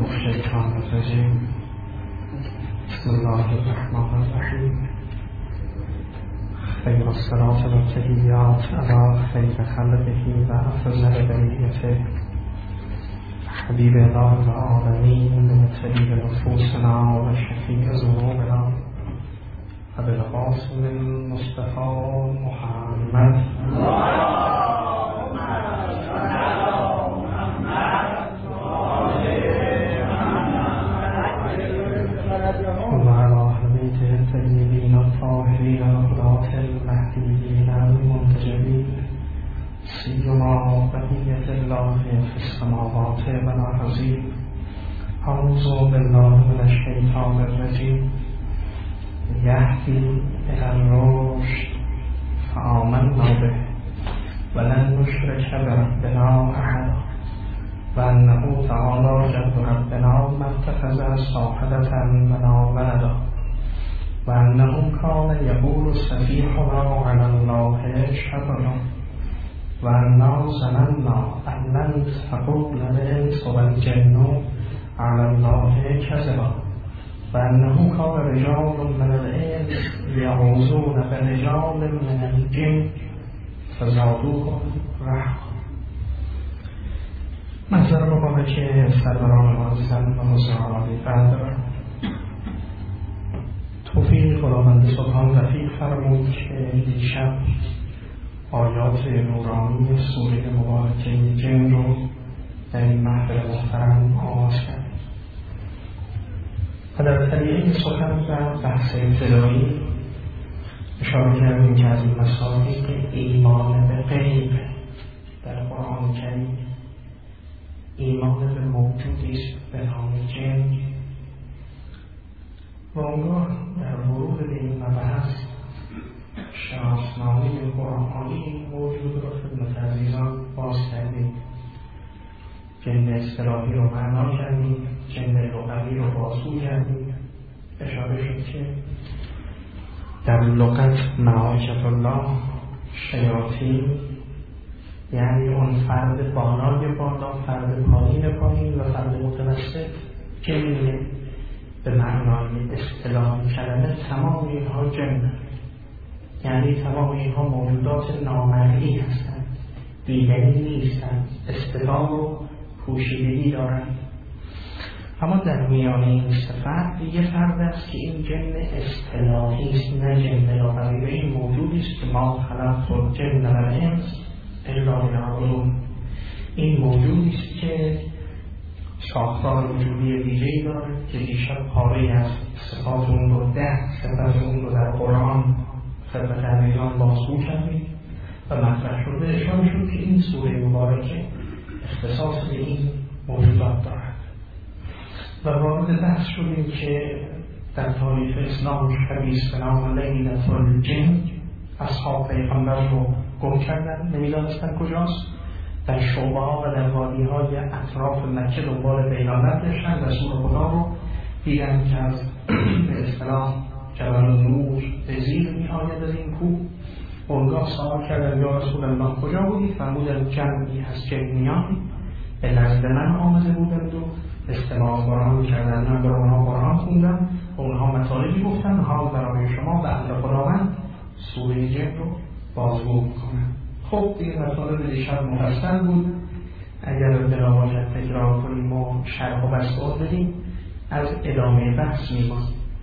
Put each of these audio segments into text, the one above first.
الشيطان الرجيم بسم الله الرحمن الرحيم خير الصلاة والتحيات على خير خلقه وأفضل بريته حبيب الله العالمين وطبيب نفوسنا وشفيع ذنوبنا أبي القاسم المصطفى محمد وعلى أهل بيته الطيبين الطاهرين الهداة المهديين المنتجبين سيما بقية الله في السماوات والأرض. أعوذ بالله من الشيطان الرجيم يهدي إلى الرشد فآمنا به ولن نشرك بربنا أحدا وأنه تعالى جد ربنا ما اتخذ صاحبة ولا ولدا وأنه كان يقول سفيهنا على الله شططا وأنا ظننا أن لن تقول الإنس والجن على الله كذبا وأنه كان رجال من الإنس يعوذون برجال من الجن فزادوهم رهقا. منظر رو که سروران عزیزم و مزرعالی بردارم توفیق خداوند سبحان رفیق فرمود که دیشب آیات نورانی سوره مبارکه جن رو در این محفل محترم آغاز کرد و در طریق سخن و بحث ابتدایی اشاره کردیم که از این مسائل ایمان به غیب در قرآن کریم ایمان به موجودی است به نام جن و آنگاه در ورود به این مبحث شناسنامه قرآنی موجود را خدمت عزیزان باز کردیم. جن اصطلاحی رو معنا کردیم، جن لغوی رو بازگو کردیم. اشاره شد که در لغت ملائکة الله شیاطین یعنی اون فرد بالای بالا، فرد پایین و فرد متوسط جن به معنای اصطلاحی کلمه تمام اینها جن، یعنی تمام اینها موجودات نامرئی هستند، دیگری نیستند، استقلال و پوشیدگی دارند. اما در میان این صفت یه فرد است که این جن اصطلاحی است، نه جن لغوی. این موجودی است که ما خلقت الجن والانس الا لیعبدون. این موجودی است که ساختار وجودی ویژه‌ای دارد که دیشب پاره از صفات اون رو 10 صفت اون رو در قرآن خدمت عزیزان بازگو کردیم و مطرح شده. اشاره شد که این سوره مبارکه اختصاص به این موجودات دارد و وارد بحث شدیم که در تاریخ اسلام حدیث به نام لیلة الجن اصحاب پیغمبر رو گم کردن، نمیدانستن کجاست. در شعبه ها و در وادی های اطراف مکه دنبال بیانت داشتن. رسول خدا رو دیدن که از به اصطلاح جبل نور به زیر می آید از این کوه. اونگاه سوال کردن یا رسول الله کجا بودی؟ فرمودن جمعی از جنیان به نزد من آمده بودند و استماع قرآن کردن. من به اونها قرآن خوندم، اونها مطالبی گفتن، حال برای شما به اهل خداوند سوره جن رو بازگو میکنم. خب این مطالب دیشب مفصل بود، اگر به نواجد تکرار کنیم و شرح و بساط بدیم از ادامه بحث میمان.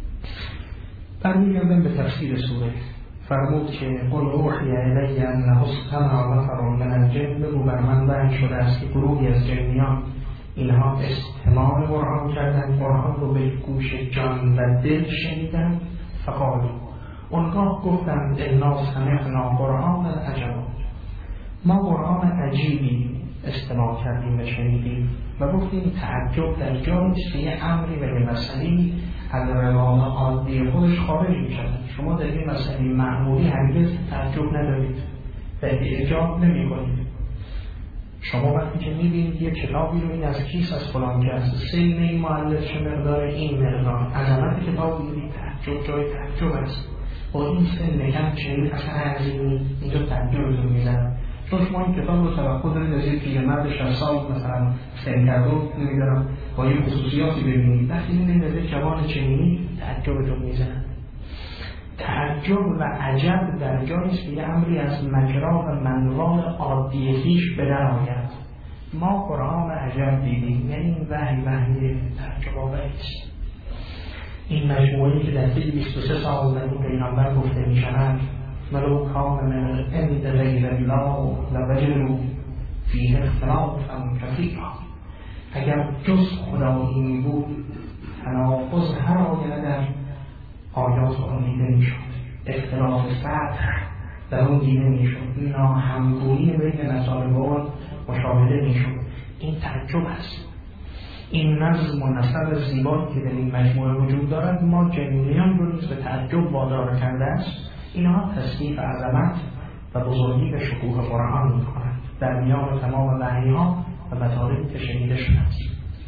برمیگردم به تفسیر سوره. فرمود که قل اوحی الی انه استمع نفر من الجن، بگو بر من وحی شده است که گروهی از جنیان اینها استماع قرآن کردن، قرآن رو به گوش جان و دل شنیدن. فقالوا، اونگاه گفتند انا سمعنا قرآن عجبا، ما قرآن عجیبی استماع کردیم و شنیدیم. و گفتیم تعجب در جای است یه امری و یه مسئله از روان عادی خودش خارج می‌شود. شما در این مسئله معمولی هرگز تعجب ندارید و اعجاب نمی‌کنید. شما وقتی که می‌بینید یه کتابی رو این از کیس از فلان کس سین این مؤلف چه مقدار این مقدار عظمت کتاب می‌بینید، تعجب جای تعجب است. با این سن نگم چنین اثر عظیمی اینجا تعجبتون می‌زنه. چون شما این کتاب رو توقع دارید از یک پیرمرد 60 سال مثلا سن کرده نمیدونم با این خصوصیاتی ببینید، وقتی می‌بینید از یک جوان چنینی تعجبتون میزنه. تعجب و عجب در جایی است که یه امری از مجرا و منوال عادی خویش به در آید. ما قرآن عجب دیدیم، یعنی این وحی تعجب آوری است. این مجموعه‌ای که در طی 23 سال در اون پیغمبر گفته می‌شوند ولو کان من عند غیر الله لوجدوا فیه اختلافا کثیرا، اگر جز خدایی می بود تناقض هر آیه در آیات آن دیده می‌شد، اختلاف سطح در اون دیده می‌شد، ناهمگونی بین مطالب آن مشاهده می‌شد. این تعجب است. این نظم و نسب زیبایی که در این مجموعه وجود دارد ما جنینیان رو نیز به تعجب وادار کرده است. اینها تصنیف عظمت و بزرگی به شکوه قرآن می‌کنند در میان تمام وحی‌ها و مطالبی که شنیده شده است.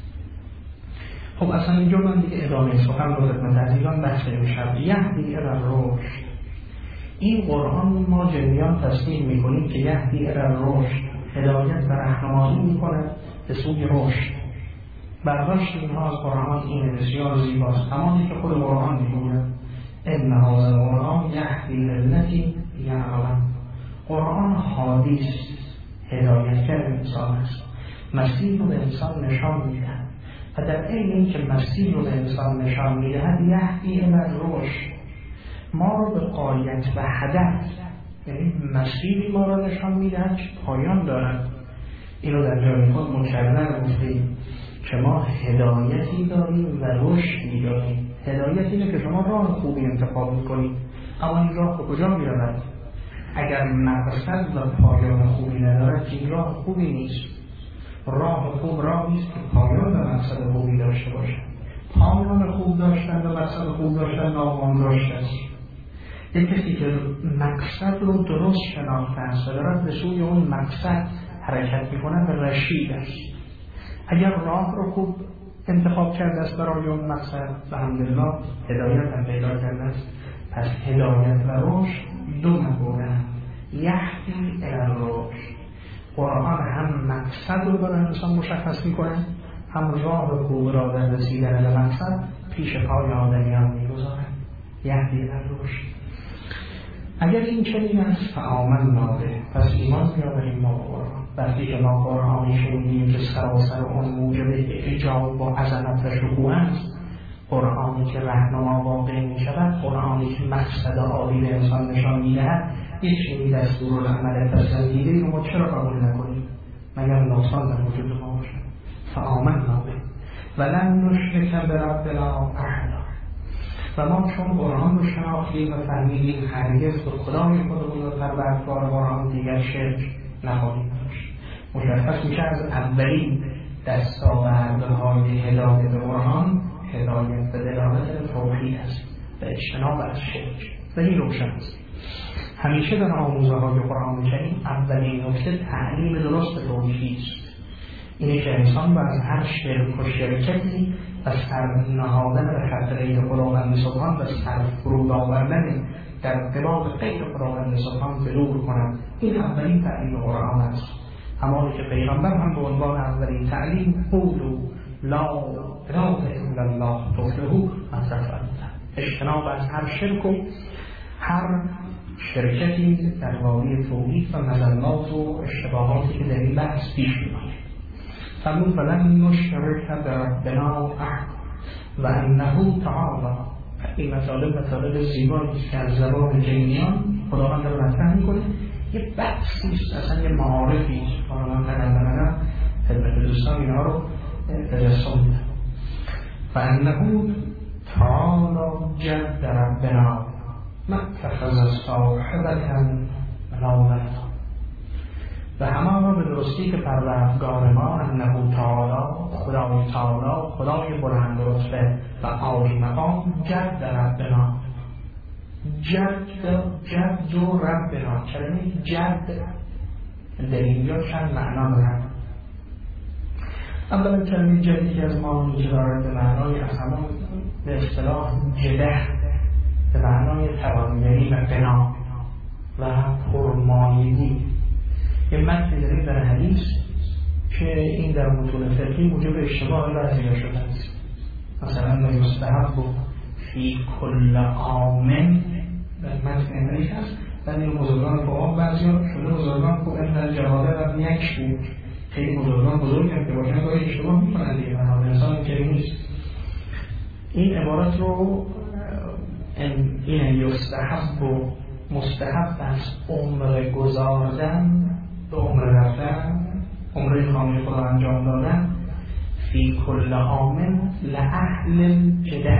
خب اصلا اینجا من دیگه ادامه سخن رو خدمت عزیزان بحث امشب یهدی الی الرشد. این قرآن ما جنینیان تصنیف می‌کنیم که یهدی الی الرشد، هدایت و راهنمایی می‌کند به سوی رشد. برداشت اینها از قرآن این بسیار زیباست، همانی که خود قرآن میگوید ان هذا القرآن یهدی للتی هی اقوم. قرآن هادی است، هدایتگر انسان است، مسیر رو به انسان نشان میدهد و در عین اینکه مسیر رو به انسان نشان میدهد یهدی الی الرشد، ما رو به غایت و هدف، یعنی مسیری ما رو نشان میدهد که پایان دارد. اینو در جای خود مکرر گفتیم که ما هدایتی داریم و رشدی داریم. هدایت اینه که شما راه خوبی انتخاب میکنید، اما این راه به کجا میرود؟ اگر مقصد و پایان خوبی ندارد این راه خوبی نیست. راه خوب راهی است که پایان و مقصد خوبی داشته باشد. پایان خوب داشتن و مقصد خوب داشتن ناگهان رشد است. یک کسی که مقصد رو درست شناخته است و دارد به سوی اون مقصد حرکت میکنه رشید است. اگر راه رو خوب انتخاب کرده است برای اون مقصد الحمدلله هدایت هم پیدا کرده است. پس هدایت و رشد دو نگونه یهدی الی الرشد. قرآن هم مقصد رو برای انسان مشخص میکنه، هم راه خوب را در رسیدن به مقصد پیش پای آدمیان میگذارد. یهدی الی الرشد. اگر این چنین است فآمنا به، پس ایمان بیاوریم ما قرآن. وقتی که ما قرآنی شنیدیم که سراسر اون موجب اعجاب با عظمت و شکوه است، قرآنی که رهنما واقع می شود، قرآنی که مقصد عالی به انسان نشان می دهد، یک چنین دستورالعمل پسندیده رو ما چرا قبول نکنیم؟ مگر نقصان در وجود ما باشد. فآمنا به ولن نشرک بربنا احدا. و ما چون قرآن رو شناختیم و فهمیدیم هرگز به خدای خودمون و پروردگار قرآن دیگر شرک نخواهیم داشت. مشخص میشه از اولین دستاوردهای هدایت قرآن هدایت به دلالت توحید است و اجتناب از شرک. و این روشن است. همیشه در آموزه های قرآن کریم اولین نکته تعلیم درست توحید است. اینه که انسان باید از هر شرک و شرکتی و سر نهادن به خاطر غیر خداوند سبحان و سر فرود آوردن در قبال غیر خداوند سبحان به دور کند. این اولین تعلیم قرآن است. همانی که پیغمبر هم به عنوان اولین تعلیم قولوا لا اله الا الله تفلحوا مطرح فرمودند. اجتناب از هر شرک و هر شرکتی در واقع توحید و مزلات و اشتباهاتی که در این بحث پیش می‌آید. فرمود ولن نشرک بربنا احد و انه تعالی. این مطالب زیبایی که از زبان جنیان خداوند رو مطرح میکنه. یه بحثی است، اصلا یه معارفی است. من قدم خدمت دوستان اینها رو تجسم میدم. و انه تعالی جد ربنا ما اتخذ صاحبة ولا ولدا. و همه به درستی که پروردگار ما انه تعالی، خدای تعالی، خدای بلند رتبه و عالی مقام جد ربنا. جد و ربنا، کلمه جد در اینجا چند معنا دارد. اولا کلمه جدی که از ما می‌دارد به معنای اصلا به اصطلاح جده، به معنای توانگری و بنا و پرمایگی. یه متن داریم در حدیث که این در متون فقهی موجب اشتباه بعضیا شده است. مثلا یستحب فی کل عام در متن امریک هست، در این بزرگان فقها بعضیا شده بزرگان که این جهاده و یک بود، خیلی بزرگان بزرگ هم که باشن گاهی اشتباه میکنن دیگه، من انسان اینطوری نیست. این عبارت رو این یستحب و مستحب است عمر گذاردن به عمر رفتن، عمر کامل خدا انجام دادن فی کل عام لأهل جده.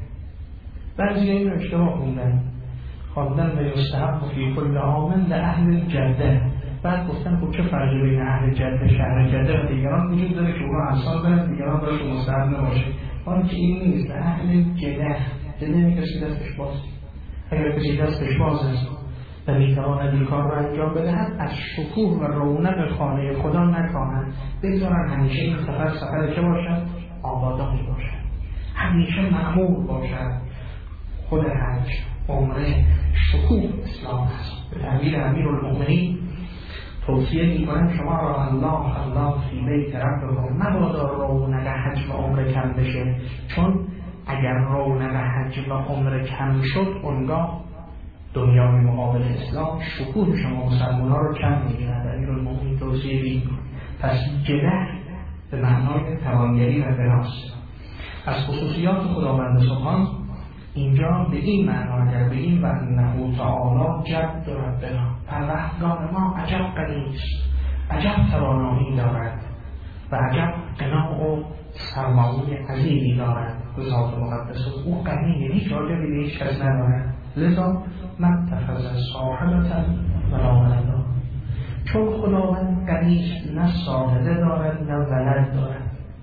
بعضی این اشتباه خوندن، خواندن به یستحب فی کل عام لأهل جده، بعد گفتن خب چه فرقی بین اهل جده شهر جده و دیگران وجود داره که اونا انسان برن دیگران باشه مستحب نباشه. آن که این نیست، اهل جده جده کسی دستش باز، اگر کسی دستش باز است و میتواند این کار را انجام بدهد از شکوه و رونق خانه خدا نکاهند، بگذارن همیشه این سفر چه باشد؟ آبادانی باشد، همیشه معمول باشد. خود حج عمره شکوه اسلام است. به تعبیر امیرالمؤمنین توصیه میکنم شما را الله فی بیت ربکم، مبادا رونق حج و عمره کم بشه، چون اگر رونق حج و عمره کم شد اونگاه دنیای مقابل اسلام شکوه شما مسلمان ها رو کم میگیرد. امیرالمؤمنین توصیه میکنم. پس جده به معنای توانگری و بناست. از خصوصیات خداوند سبحان اینجا به این معنا اگر بگیم و انه تعالی جد ربنا، پروردگار ما عجب غنی است، عجب توانایی دارد و عجب غنا و سرمایه عظیمی دارد. به ذات مقدس او غنی، هیچ حاجتی به هیچ کس ندارد. لذا متخذ صاحبة ولا ولدا، چون خداوند غنی است، نه صاحبه دارد نه ولد دارد.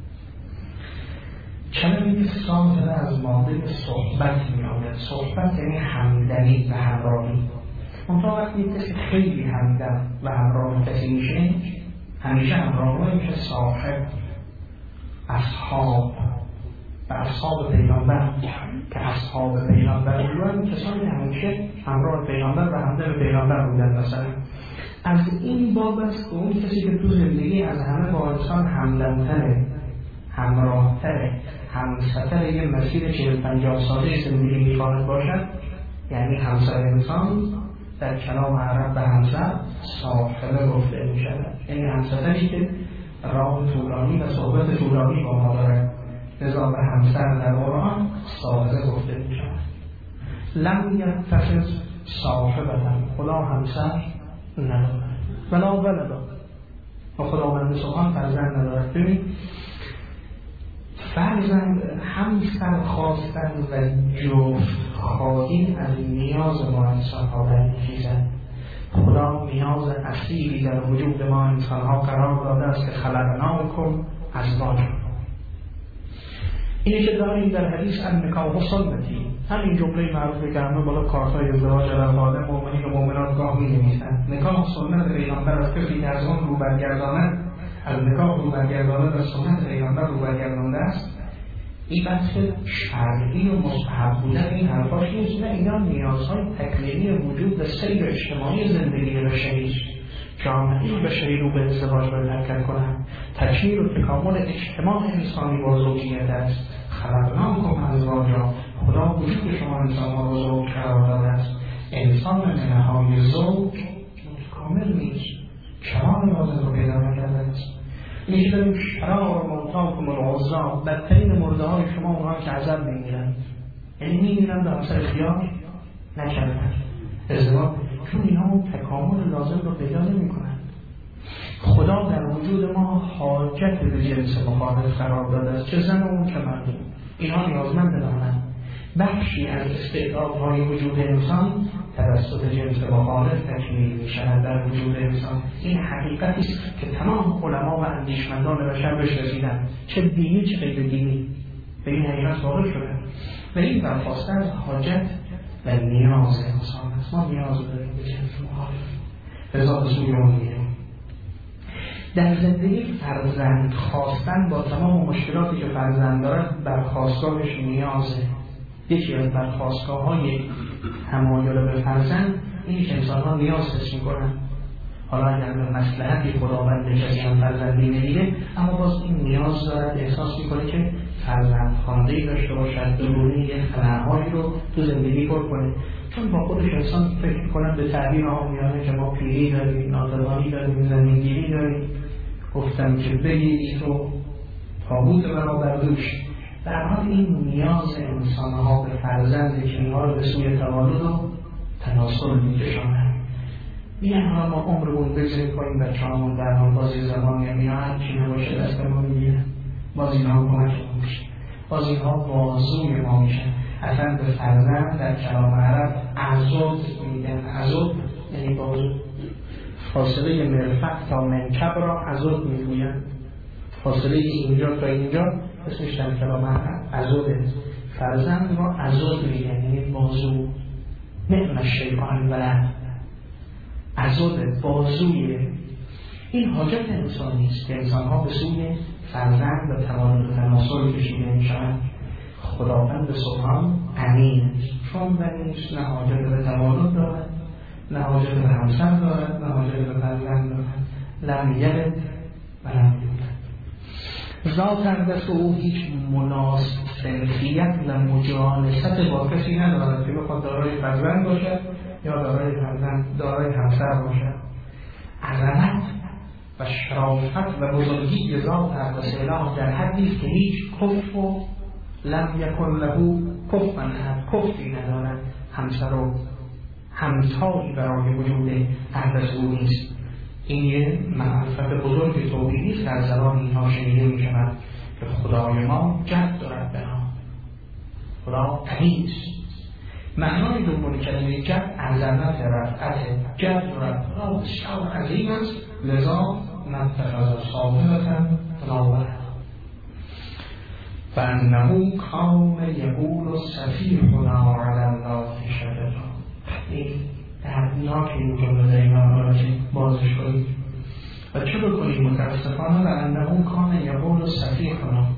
کلمه صاحبه از ماده صحبت می آید. صحبت یعنی همدلی و همراهی. منطقه وقتی کسی خیلی همدل و همراه کسی میشه، همیشه همراه میشه صاحب. اصحاب و اصحاب پیغمبر که اصحاب پیغمبر بودن، کسانی همیشه همراه پیغمبر و همدل پیغمبر بودن. مثلا از این باب است که اون کسی که تو زندگی از همه با انسان همدلتره، همراهتره، همسفر یه مسیر 40-50 ساله زندگی میخواهد باشد، یعنی همسر انسان در کلام عرب به همسر صاحبه گفته می شود، یعنی همسفری که راه طولانی و صحبت طولانی با ما دارد. لذا به همسر در قرآن صاحبه گفته می شود. لم یتخذ صاحبة، خدا همسر ندارد، ولا ولدا، و خداوند سبحان فرزند ندارد. ببین فرزند همسر خواستن و جفت خواهی از نیاز ما انسان ها برمیخیزد. خدا نیاز اصیلی در وجود ما انسان ها قرار داده است که خلقناکم ازواجا. اینی که داریم در حدیث النکاح سنتی، همین جمله معروفه که همه بالا کارتای ازدواج در قاده مؤمنین و مؤمنات گاه می نویسند. نکاح سنت پیغمبر است، کسی که از آن رو برگرداند، از نکاح رو برگرداند و سنت پیغمبر رو برگردانده است. این بحث شرعی و مستحب بودن این حرفاش نیست، نه، اینا نیازهای تکمیلی وجود و سیر اجتماعی زندگی بشری است. جامعه بشری رو به ازدواج باید حرکت کنند. تکمیل و تکامل اجتماع انسانی با زوجیت است. خلقناکم ازواجا، خدا وجود شما انسان‌ها رو زوج قرار داده است. انسان منهای زوج متکامل نیست، کمال لازم رو پیدا نکرده است. اینکه داریم شرار موتاکم العزا، بدترین مرده های شما اونها که عذب میمیرن، یعنی میمیرن به همسر اختیار نکردن ازدواج، چون اینها تکامل لازم رو پیدا نمی کنند. خدا در وجود ما حاجت به جنس مخالف قرار داده است، چه زن اون چه مردم، اینها نیازمند دارند. بخشی از استعدادهای وجود انسان توسط جنس مخالف تکمیل می‌شود در وجود انسان. این حقیقتی است که تمام علما و اندیشمندان بشر بهش رسیدند، چه دینی چه غیر دینی، به این حقیقت واقع شدند. و این برخواسته از حاجت و نیاز انسان است. ما نیاز داریم به جنس مخالف، لذا به سوی اون میریم. در زندگی فرزند خواستن با تمام مشکلاتی که فرزند دارد برخواستگاهش نیازه. یکی از برخواستگاه‌های تمایل به فرزند این که انسان‌ها نیاز حس می‌کنند. حالا اگر به مصلحتی خداوند کسی هم فرزندی نمیده، اما باز این نیاز دارد، احساس میکنه که فرزند خوانده‌ای داشته باشد، درونی یه خلاهایی رو تو زندگی پر کنه. چون با خودش انسان فکر میکنن به تعبیر عامیانه که ما پیری داریم، ناتوانی داریم، زمینگیری داریم، گفتم که بگیری تو تابوت برابر دوش. در حال این نیاز انسانها به فرزند که اینها رو به سوی تولد و تناسل میکشانند. میگن حالا ما عمرمون بگذاریم کنیم بچه‌هامون در حال بازی زبانی هم یا هر چی نباشه دستمون میگیرن، باز اینها کمکمون میشه، باز اینها بازوی ما میشن. اصلا به فرزند در کلام عرب عضد میگن. عضد یعنی بازو. فاصله مرفق تا منکب را عضد میگوین. فاصله اینجا تا اینجا اسمش در کلام عرب عضده. فرزند را عضد میگن، یعنی بازو. نعم الشیطان الولد، عضد بازوی. این حاجت انسانی است که انسانها به سوی فرزند و توانایی و تناسل کشیده میشوند. خداوند سبحان امین، چون بنیش نه حاجت به تولد دارد، نه حاجت به همسر دارد، نه حاجت به فرزند دارد. لم یلد و لم یولد. ذات اقدس او هیچ مناسبیت و مجانست با کسی ندارد که بخواد دارای فرزند باشد یا دارای همسر باشد. عظمت و شرافت و بزرگی ذات اقدس اله در حدی است که هیچ کف و لم یکن له کفوا احد، کفی ندارد، همسر و همتایی برای وجود اقدس او نیست. این یه معرفت بزرگ توحیدی است در زبان اینها شنیده می شود که خدای ما جد دارد به نام، خدا تنیز. معنای دوم کلمه جد عظمت، رفعت. جد دارد خدا بسیار عظیم است، لذا نتخذ صاحبتا تناوله. فانه کان یقول سفیهنا علی الله شهدا. این دردناک این جمله اینا را بازش کنید و چه بکنید؟ متاسفانه و انه کان یقول سفیهنا،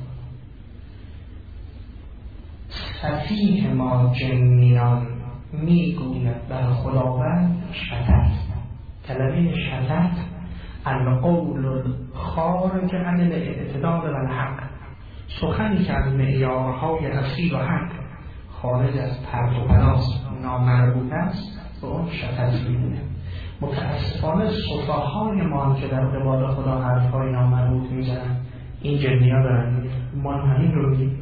سفیه ما جنیان میگوید بر خداوند شتت. کلمه شتت القول الخارج عن الاعتدال و الحق، سخنی که از معیارهای اصیل و حق خارج از پرت و پلاس نامربوط است به اون شتت می‌دونه. متاسفانه سفهاهای ما که در قبال خدا حرفهای نامربوط میزنن این جنی‌ها دارن. ما همین رو میگیم.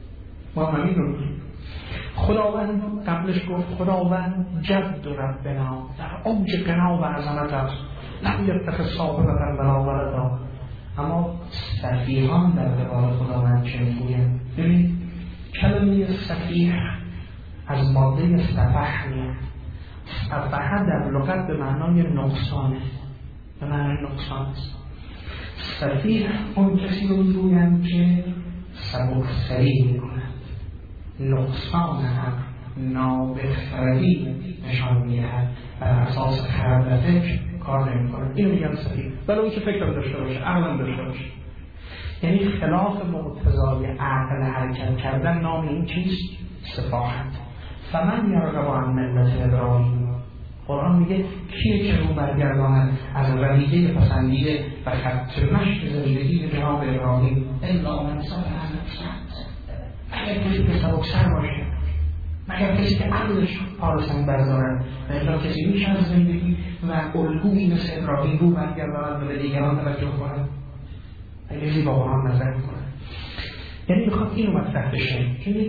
خداوند قبلش گفت خداوند جد ربنا، در اوج غنا و عظمت است، لم یتخذ صاحبة ولا ولدا. اما سفیهان در قبال خداوند چه میگویند؟ ببین کلمه سفیه از ماده سفح میاد. سفح در لغت به معنای نقصانه، به معنای نقصان است. سفیه اون کسی رو میگویند که سبکسری میکنند، نقصان هم نابخردی نشان میدهد، بر اساس خرد و فکر کار نمیکنه. اینو میگن سفیه. ولی اون که فکر داشته باشه، عقل داشته باشه، یعنی خلاف مقتضای عقل حرکت کردن، نام این چیست؟ سفاهت. فمن یرغب عن ملت ابراهیم، قرآن میگه کیه که رو برگرداند از رویه پسندیده و خط مشت زندگی جناب ابراهیم؟ الا من صالح نفسه، مگر کسی که سبکسر باشه، مگر کسی که عقلش پارسنگ بردارد، مگر کسی میشه از زندگی و الگویی مثل ابراهیم رو برگرداند و به دیگران توجه کند. اگه زیبا با هم نظر میکنه، یعنی میخواد اینو مطرح بشه که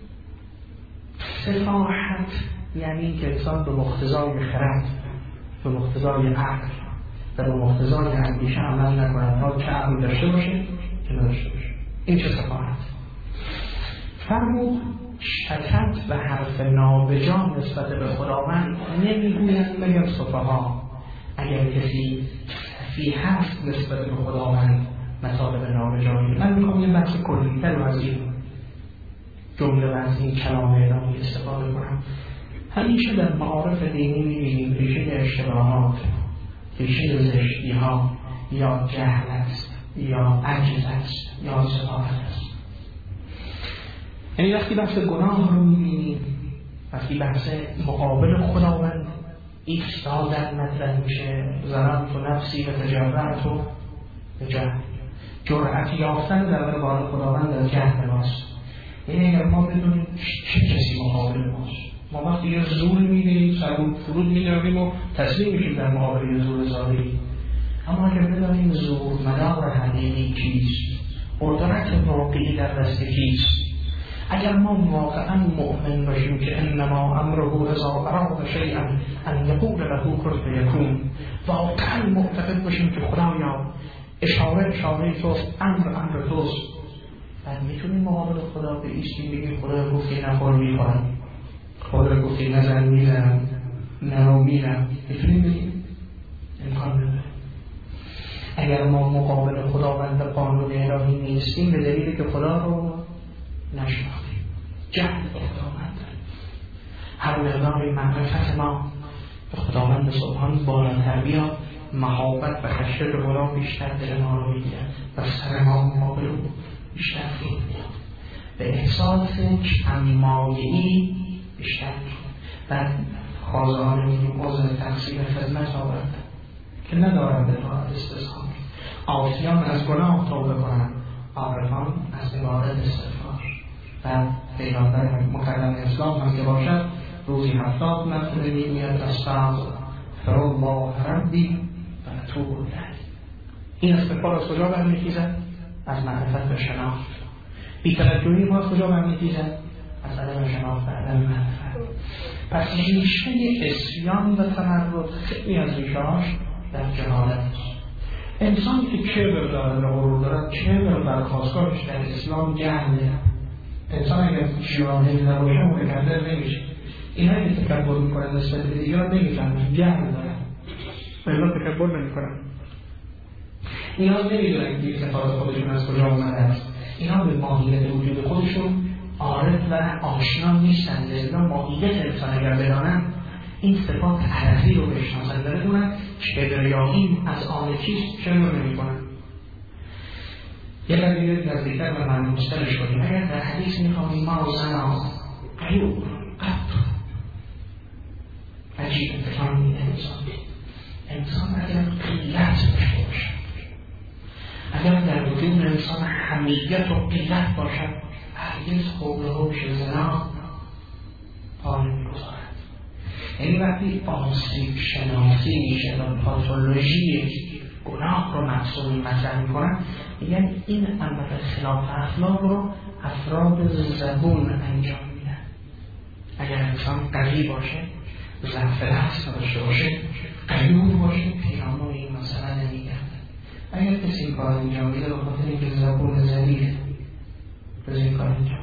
سفاحت یعنی که انسان به مقتضای خرد، به مقتضای عقل و به مقتضای اندیشه عمل نکند، تا چه عقل داشته باشه چه نداشته باشه. این چه سفاحت؟ فرمود شتت و حرف نابجا نسبت به خداوند نمیگویند مگر سفها. اگر کسی سفیه هست نسبت به خداوند مطالب نابجایی. من میخوام یه بحث کلی‌تر و از این جمله و از این کلام الهی استفاده کنم. همیشه در معارف دینی می‌بینیم ریشه اشتباهات، ریشه زشتی‌ها یا جهل است یا عجز است یا سفاهت است. یعنی وقتی بحث گناه رو می‌بینیم، وقتی بحث مقابل خداوند ایستادن مطرح میشه. ظننت نفسی و تجرعت و جهل، جرأت یافتن در برابر خداوند از جهل ماست. یعنی اگر ما بدونیم چه کسی مقابل ماست، ما وقتی یه زور میدهیم سرون فرود میداریم و تسلیم میشیم در مقابل زور ظاهری. اما اگر بدانیم زور مدار حقیقی کیست، قدرت واقعی در دست کیست، اگر ما واقعا مؤمن باشیم که انما امره اذا اراد شیئا ان یقول له کن فیکون، واقعا معتقد باشیم که خدایا اشاره توست، امر توست، بعد میتونیم مقابل خدا بایستیم بگیم خدا گفتی نخور میخورم، خدا گفتی نزن میزنم، نرو میرم. میتونیم بگیم؟ امکان نداره. اگر ما مقابل خداوند قانون الهی نیستیم به دلیلی که خدا رو نشناختیم، جهل به خداوند. هر مقدار معرفت ما به خداوند سبحان بالاتر بیاد، محبت و خشیت خدا بیشتر دل ما رو میگیره و سر ما مقابل رو بیشتر فرود میاد، به احساس کم‌مایه‌ای بیشتر میاد. بعد خازه‌ها میگیم عذر تقصیر خدمت آورد که ندارم به طاعت استثمار، عاصیان از گناه توبه کنند، عارفان از عبادت استغفار. و پیغمبر مکرم اسلام هم که باشد روزی 70 مرتبه میگوید استغفر الله ربی و اتوب الیه. این استغفار از کجا برمیخیزد؟ از معرفت و شناخت. بی‌توجهی ما از کجا برمیخیزد؟ از عدم شناخت و عدم معرفت. پس ریشه عصیان و تمرد خیلی از ریشه‌هاش در جهالت است. انسانی که کبر دارد و غرور دارد، کبر بر خواستگاهش در اسلام جهله. انسان اگر جاهل نباشه متکبر نمیشه. اینایی که تکبر میکنن نسبت به دیگران نمیفهمن، جهل دارن و اینا تکبر نمیکنن. اینا نمیدونن که استفاده خودشون از کجا اومده است. اینا به ماهیت وجود خودشون عارف و آشنا نیستن. لذا ماهیت انسان اگر بدانن این صفات عرضی رو بشناسن بدونن کبریایی از آن چیست چرا نمیکنن. یه قدیه نزدیکتر و ملموسترش کنیم. اگر در حدیث میخوامیم ما و زنا قیور قط عجیب انتخاب میده انسان اگر قیلت داشته باشد، اگر در وجود انسان حمیت و قیلت باشد، هرگز حول حوش زنا پا نمیگذارد. یعنی وقتی آسیب شناسی میشه و پاتولوژی گناه رو محصول مطرح میکنن، میگن این عمل خلاف اخلاق رو افراد زبون انجام میدن. اگر انسان قوی باشه، ضعف نفس نداشته باشه، قیور باشه، پیرامون این مسئله نمیگن. اگر کسی این کار انجام میده به خاطر اینکه زبون ذلیله، به این کار انجام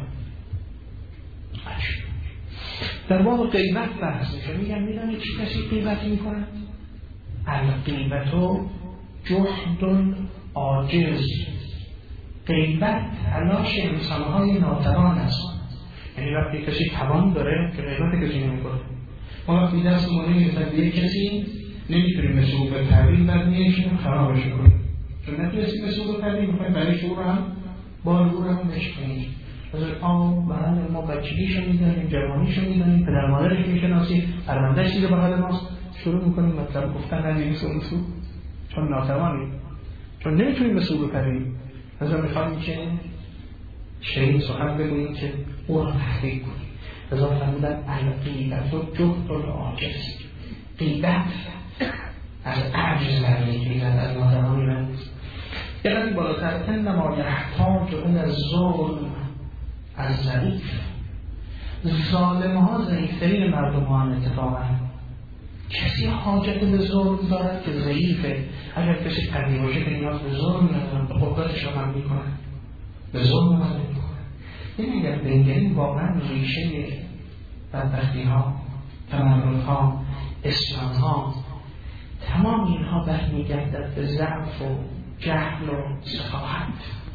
در باب غیبت بحث میشه. میگن چی کسی غیبت میکنه؟ الغیبتو جهد عاجز. غیبت تلاش انسانهای ناتوان است. یعنی وقتی کسی توان داره که غیبت کسی نمیکنه. ما وقتی دست ما نمیفتن به یک کسی نمیتونیم مثل او بپریم، بعد میشیم خرابش کنیم، چون نتونستی مثل او بپریم میخوایم برای شعور هم بالگور هم نشکنیم. برای ما بچگیشو میدانیم، جوانیشو میدانیم، پدر مادرش میشناسیم، پروندهش دیگه به حال ماست، شروع میکنیم مطلب گفتن نمیدونیم اونسو، چون ناتوانیم، چون نمیتونیم به سو بپریم. لذا میخوایم که شیرین سخن بگوییم که او را تحقیق کنیم. لذا فرمودن الغیبت و جهد العاجز. غیبت از عجز برمیگیرد، از ناتوانی نیست. یعنی بالاتر انما یحتاج اون الظلم از ضعیف. ظالم ها ضعیفترین مردم ها هم اتفاقا. کسی حاجت به ظلم دارد که ضعیفه. اگر کسی قوی باشه که نیاز به ظلم ندارن، به قدرتش رو من میکنن، به ظلم من نمیکنن. این اگر بنگرین واقعا ریشه بدبختی ها، تمرد ها، اسلام ها، تمام اینها برمیگردد به ضعف و جهل و سفاهت.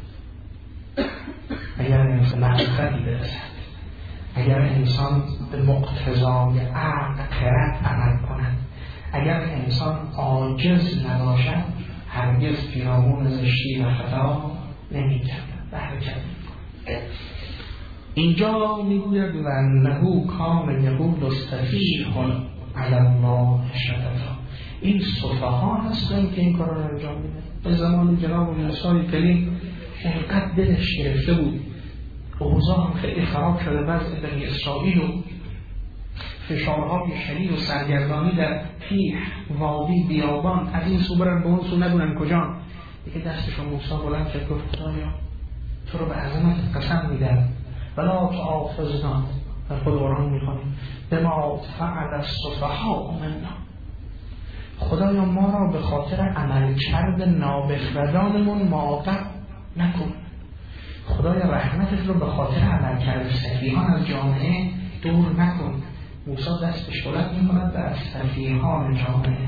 اگر انسان معرفتی برسد، اگر انسان به مقتضای عقل خرد عمل کند، اگر انسان عاجز نباشد، هرگز پیرامون زشتی و خطا نمی‌گردد، برکت می‌کند. اینجا میگوید و انه کان یقول استفیح علی الله شططا. این سفها هستن که این کار رو انجام میدن. به زمان جناب موسی کلیم اینقدر دلش گرفته بود، اوضاع هم خیلی خراب شده، وضع بنی اسرائیل و فشارهای شدید و سرگردانی در پیه، وادی، بیابان، از این سو برن به اون سو ندونن کجا. دیگه دستشو موسی بلند کرد گفت خدایا تو رو به عظمتت قسم میدم ولا تؤاخذنا، در خود قرآن میخوانیم بما فعل السفهاء منا، خدایا ما را به خاطر عملکرد نابخردانمون معاقب نکن، خدایا رحمتت رو به خاطر عملکرد سفیهان از جامعه دور نکن. موسی دستش بلند میکند و از سفیهان جامعه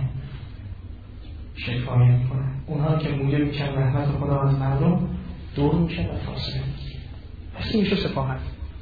شکایت میکنه، اونها که موجب میشن رحمت خدا از مردم دور میشه و فاصله میشه. پس این میشه سفاهت.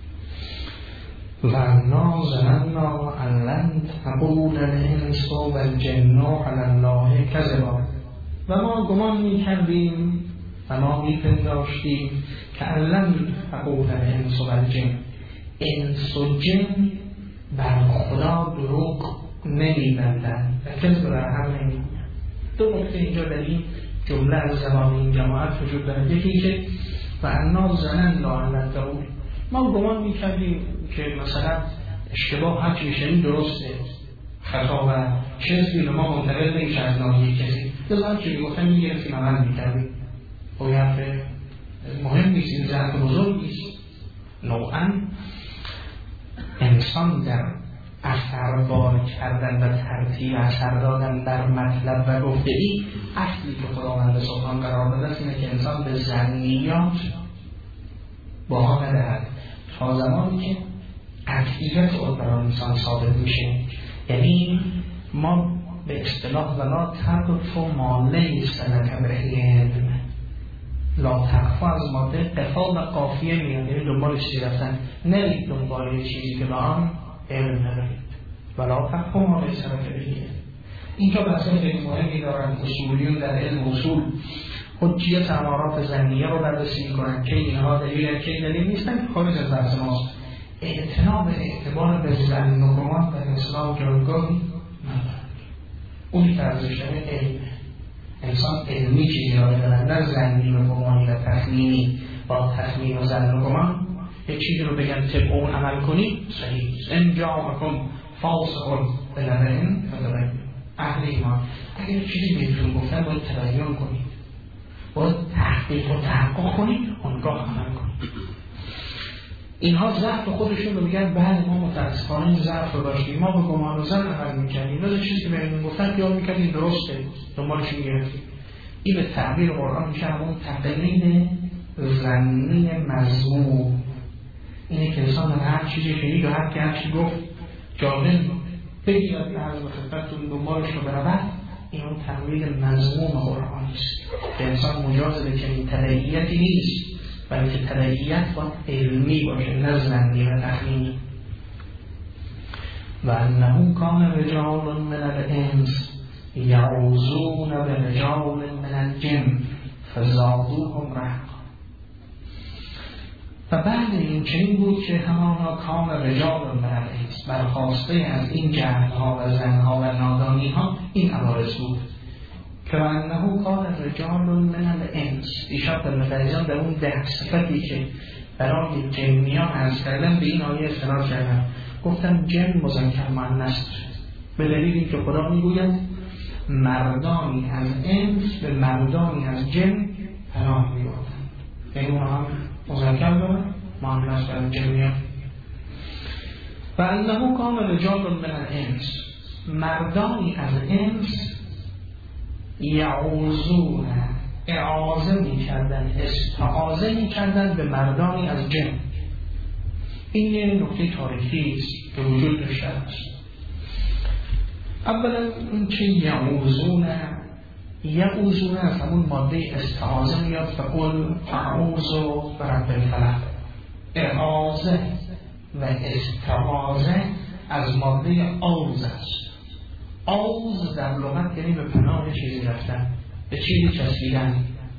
وَأَنَّا ظَنَنَّا أَن لَّن تَقُولَ الْإِنسُ وَالْجِنُّ عَلَى اللَّهِ كَذِبًا، و ما گمان میکردیم و ما میپنداشتیم که أَن لَّن تَقُولَ الْإِنسُ وَالْجِنُّ، انس و جن بر خدا دروغ نمیبندند و کذب بر هم نمیگویند. دو نکته اینجا در این جمله از زبان این جماعت وجود دارد. یکی که وَأَنَّا ظَنَنَّا أَن لَّن تَقُولَ، ما گمان میکردیم که مثلا اشتباه هرچی میشنیم درسته، خطا و چیزی به ما منتقل نمیشه از ناحیه کسی، دلار که میگفتن میگرفتیم عمل میکردیم. خب حرف مهم نیست، این ضعف بزرگ نیست. نوعا انسان در اثر بار کردن و ترتیب اثر دادن در مطلب و گفتگی، اصلی که خداوند سبحان قرار داده است اینه که انسان به ظنیات باها ندهد تا زمانی که قطعیت اون برای انسان ثابت میشه. یعنی ما به اصطلاح ولا تقف ما لیس لک به علم، لا تقف از ماده قفا و قافیه میاد، یعنی دنبال چیزی رفتن، نرید دنبال چیزی که با آن علم ندارید. ولا تقف ما لیس لک به علم. اینجا بحثای خیلی مهمی دارن اصولیون در علم اصول، حجیت امارات ظنیه رو بررسی میکنن که اینها دلیل که دلیل نیستن، خارج از بحث ماست. اعتنا به اعتبار به ظن و گمان در اسلام جایگاهی ندارد. اون که ارزش علم، انسان علمی چیزی را بداند، نه ظنی و گمانی و تخمینی. با تخمین و ظن و گمان یک چیزی رو بگن طبق اون عمل کنی صحیح. ان جاءکم فاسق بنبأ فتبینوا، اهل ایمان اگر چیزی بهتون گفتن باید تبیین کنید، باید تحقیق و تحقق کنید، اونگاه عمل کنید. اینها ضعف خودشون رو میگن بله ما متاسفانه این ضعف رو داشتیم، ما به گمان و ظن عمل میکنیم، ولی چیزی که بهمون گفتن خیال میکنیم درسته، دنبالش میگرفتیم. این به تعبیر قرآن میشه همون تقلید ظنی مذموم. اینه که انسان هر چیزی شنید و هر چی گفت جاهل بگیرد به عرض خدمتتون دنبالش رو برود، این اون تقلید مذموم قرآن است که انسان مجاز به چنین تبعیتی نیست، بلکه تبعیت باید علمی باشه، نه ظنی و تخمینی. و انه کان رجال من الانس یعوذون برجال من الجن فزادوهم رهقا. و بعد این چنین بود که همانا کان رجال من الانس، برخواسته از این جهلها و زنها و نادانیها این عوارض بود که انه کان رجال من الانس. ایشان در مفرزیان در اون 10 صفتی که برای جنیان عرض کردن به این آیه استناد کردن، گفتم جن مذکر مؤنث به دلیل اینکه خدا میگوید مردانی از انس به مردانی از جن پناه میبردن، یعنی اونها هم مذکر دارن مؤنث در جنیان. و انه کان رجال من الانس، مردانی از انس یعوذون، اعاذه میکردن، استعاذه میکردن به مردانی از جن. این یه نکته تاریخی است که وجود داشته است. اولا این که یعوذون از همون ماده استعاذه میاد، فقل اعوذ برب الفلق. اعاذه و استعاذه از ماده آوز است. آوز در لغت یعنی به پناه چیزی رفتن، به چیزی چسبیدن.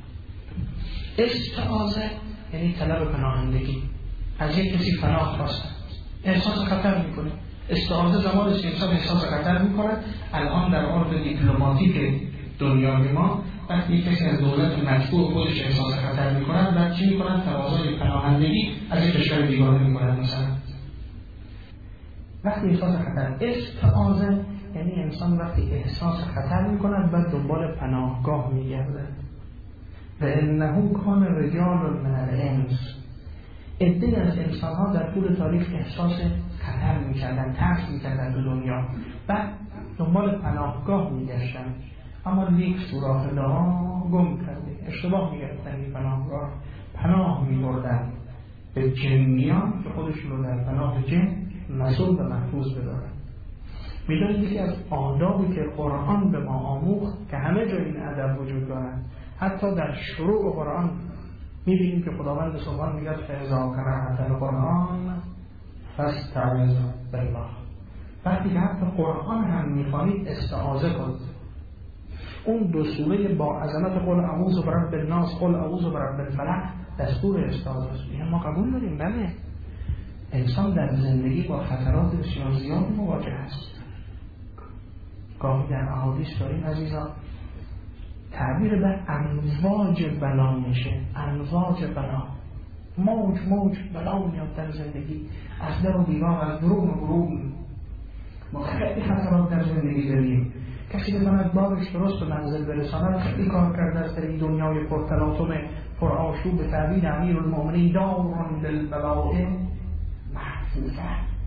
استعاذه یعنی طلب پناهندگی، از یک کسی پناه خواستن، احساس خطر میکنه، استعاذه زمانی است که انسان احساس خطر می‌کند. الان در عرف دیپلماتیک دنیای ما وقتی کسی از دولت مطبوع خودش احساس خطر می‌کند بعد چی می‌کند؟ تقاضای پناهندگی از یک کشور بیگانه می‌کند. مثلا وقتی احساس خطر، استعاذه یعنی انسان وقتی احساس خطر می‌کند بعد دنبال پناهگاه می‌گردد. و انه کان رجال من الانس، عده‌ای از انسان‌ها در طول تاریخ احساس خطر می‌کردند، ترس می‌کردند به دنیا، بعد دنبال پناهگاه می‌گشتند، اما لیک سوراخ دعا گم کرده، اشتباه می‌گرفتند این پناهگاه، پناه می‌بردند به جنیان که خودشون رو در پناه جن مسئول و محفوظ بدارند. می‌دونید یکی از آدابی که قرآن به ما آموخت که همه جای این ادب وجود دارد، حتی در شروع قرآن می‌بینیم که خداوند سبحان میگه فاذا قرأت القرآن فاستعذ بالله. وقتی که حتی قرآن هم می‌خوانید استعاذه کنید. اون دو سوره با عظمت قل اعوذ برب الناس، قل اعوذ برب الفلق دستور استعاذه است. ما قبول داریم بله. انسان در زندگی با خطرات بسیار زیادی مواجه است. گاهی در احادیث داریم عزیزان تعبیر به امواج بلا میشه، امواج بلا، موج بلا میاد در زندگی، از در و دیوار، از برون. ما خیلی خطرات در زندگی داریم. کسی بزند بارش درست به منزل برساند خیلی کار کرده است در این دنیای پرتلاطم پرآشوب. به تعبیر امیرالمؤمنین دار للبلاء محفوظه.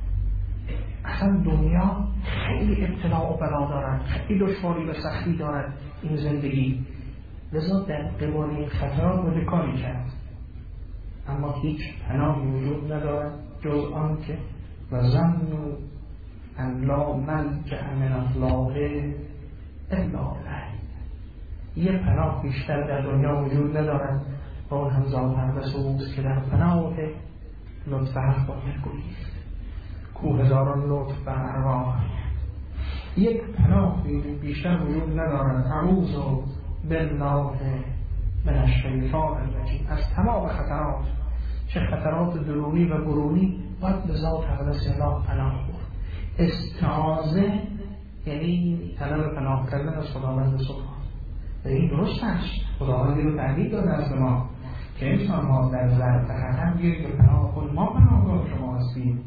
اصلا دنیا خیلی ابتلا و بلا دارد، خیلی دشواری و سختی دارد این زندگی، لذا در قبال این خطرات باید کاری کرد. اما هیچ پناهی وجود ندارد جز آن که و ظنوا ان لا ملجأ من الله الا الیه. یه پناه بیشتر در دنیا وجود ندارد و اون هم ذات الرس اوست که در پناه لطف حق باید گریخت. کو هزاران لطف بر ارواح. یک پناه بیشتر وجود ندارد. اعوذ بالله من الشیطان الرجیم. از تمام خطرات، چه خطرات درونی و برونی، باید به ذات اقدس الله پناه برد. استعاذه یعنی طلب پناه کردن از خداوند سبحان. و این درست است، خداوندی رو تأکید داده از ما که انسان ها در ظرف خطر گیرید به پناه خود ما پناهگاه شما هستیم.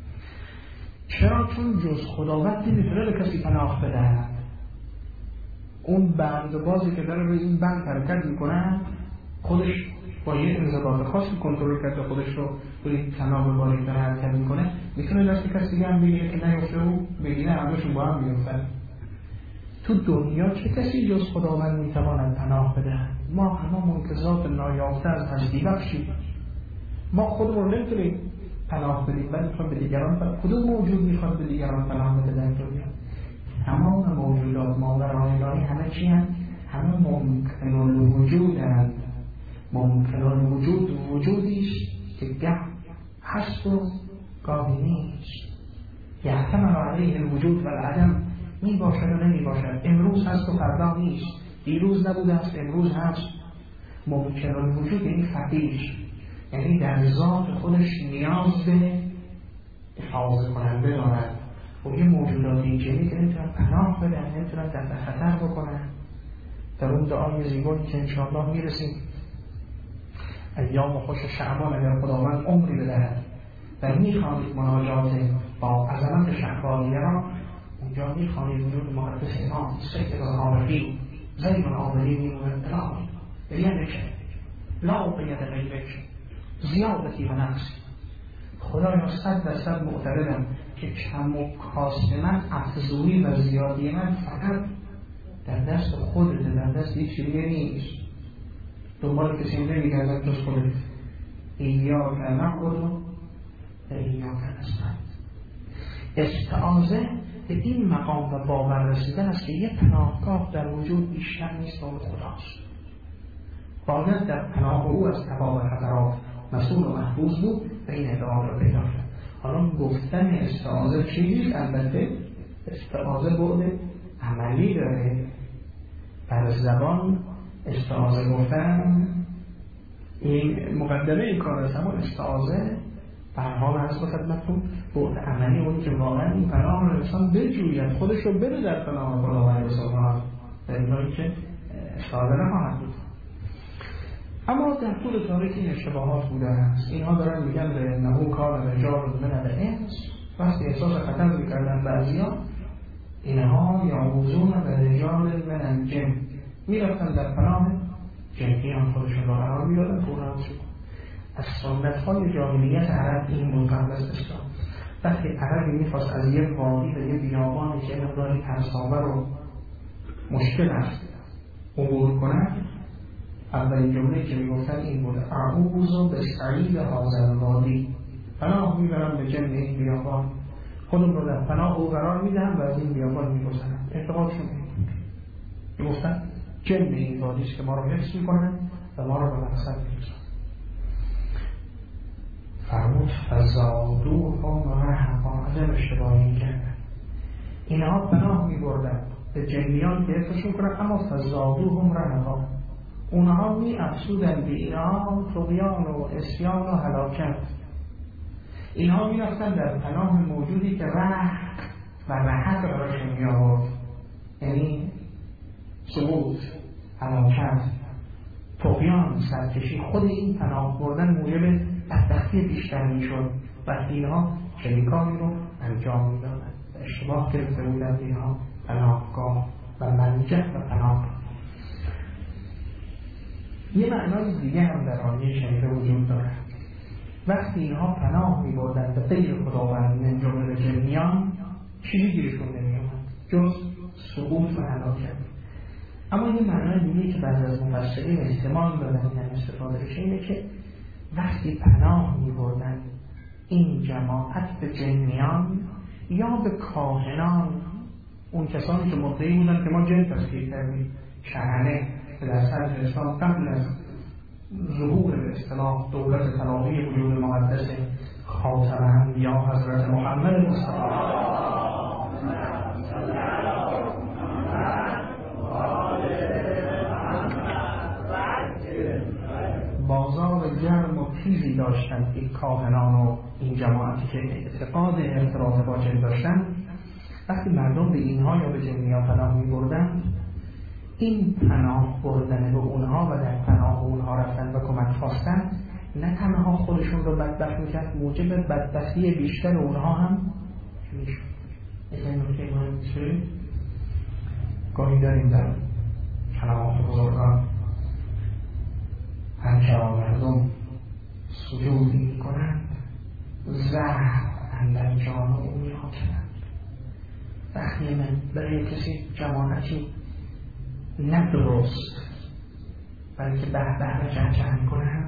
چرا؟ چون جز خداوند نمیتونه به کسی پناه بده. اون بندبازی که داره روی این بند حرکت میکنه خودش با یه انضباط خاصی کنترل کرده خودش رو روی تناب باریک داره حرکت میکنه، میتونه دست کسی دیگه هم بگیره که نیفته و بگیره همشون با هم بیفتن. تو دنیا چه کسی جز خداوند میتواند پناه بده؟ ما همه منکزات نایافته از هستی بخشیم. ما خودمون نمیتونیم پناه بدیم، ولی میخوام به دیگران پناه. کدوم موجود میخواد به دیگران پناه بده در دنیا؟ تمام موجودات ماورای همه چی هست؟ همه ممکن الوجود هست. ممکن الوجود وجودیش که گه هست و گاهی نیست. یحتمل علیه الوجود و العدم، می باشد و نمی باشد، امروز هست و فردا نیست، دیروز نبوده است امروز هست. ممکن الوجود یعنی فقیر، یعنی در ذات خودش نیاز به حافظ کننده دارد و یه موجودات اینجوری که نمیتونن پناه بدن، نمیتونن در خطر بکنن. در اون دعای زیبایی که انشاءالله میرسیم ایام خوش شعبان اگر خداوند عمری بدهد و میخوانید مناجات با عظمت شهبانیه را، اونجا میخوانید وجود مقدس امام سید العارفین زین العابدین میموند الهی بیدک لا قید غیرک زیادتی و نقصی. خدایا 100% معتقدم که کم و کاست من، افزونی و زیادی من فقط در دست خودت، در دست هیچ دیگه نیست. دنبال کسی نمیگردد جز خودت. ایاک نعبد و ایاک نستعین. استعاذه به این مقام و باور رسیدن است که یک پناهگاه در وجود بیشتر نیست با خداست. باید در پناه او از تمام خطرات مسئول و محفوظ بود و این ادعا را پیدا کرد. حالا گفتن استعاذه چیزی؟ البته استعاذه بعد عملی داره. بر زبان استعاذه گفتن این مقدمه کار است، اما استعاذه به هر حال عرض خدمتتون بعد عملی اونی که واقعا این پناه رو انسان بجوید، خودش رو بده در پناه خداوند سبحانه در اینایی که ساده نخواهد بود. اما در طول تاریخ این اشتباهات بوده است. اینها دارن میگن به نهو کار رجال من الانس، وقتی احساس خطر میکردن بعضی‌ها اینها یعوذون به رجال من الجن، میرفتن در پناه جنیان خودشون را قرار میدادن پوران شد. از سنت‌های جاهلیت عرب این بود قبل از اسلام. وقتی عربی میخواست از یه وادی به یه بیابانی که مقداری ترس‌آور و مشکل است عبور کنند، اولین جمله که میگفتن این بود: اعوذ بسعید هذا الوادی، پناه میبرم به جن این بیابان، خودم رو در پناه او قرار میدم و از این بیابان میگذرم. اعتقادشون میگفتن جن این وادی است که ما رو حفظ میکنن و ما رو به مقصد میرسونن. فرمود فزادوهم رهقا، عجب اشتباهی میکردن. اینها پناه میبردن به جنیان که حفظشون کنن، اما فزادوهم رهقا، اونها می افسودن به اینها طغیان و عصیان و هلاکت. اینها می رفتن در پناه موجودی که رهق و رهق براشون می آورد، یعنی سقوط، هلاکت، طغیان، سرکشی. خود این پناه بردن موجب بدبختی بیشتر می شد وقتی اینها چنین کاری رو انجام می دادن. اشتباه گرفته بودن اینها پناهگاه و منجح و پناه. یه معنای دیگه هم در آیه شریفه وجود داره. وقتی اینها پناه می بردن به غیر خداوند من جمله جنیان، چیزی گیرشون نمی اومد جز سقوط و هلاکت. اما یه معنای دیگه که بعضی از مفسرین احتمال دادن این استفاده بشه اینه که وقتی پناه می بردن این جماعت به جنیان یا به کاهنان، اون کسانی که مدعی بودن که ما جن تسخیر کردیم، کهنه که در صدر اسلام قبل از ظهور به اصطلاح دولت تلاقی وجود مقدس خاتم انبیا حضرت محمد مصطفی بازار گرم و تیزی داشتند این کاهنان و این جماعتی که اعتقاد ارتباط با جن داشتند. وقتی مردم به اینها یا به جنیان پناه می بردند، این پناه بردن به اونها و در پناه اونها رفتن و کمک خواستن نه تنها خودشون رو بدبخت میکرد، موجب بدبختی بیشتر اونها هم میشد. این نکته مهم میشه. گاهی داریم در کلمات بزرگان هرچه مردم سجودی میکنند زهر اندر جان او می‌آکنند. وقتی من برای کسی جماعتی نه درست بلکه به جهجه میکنند،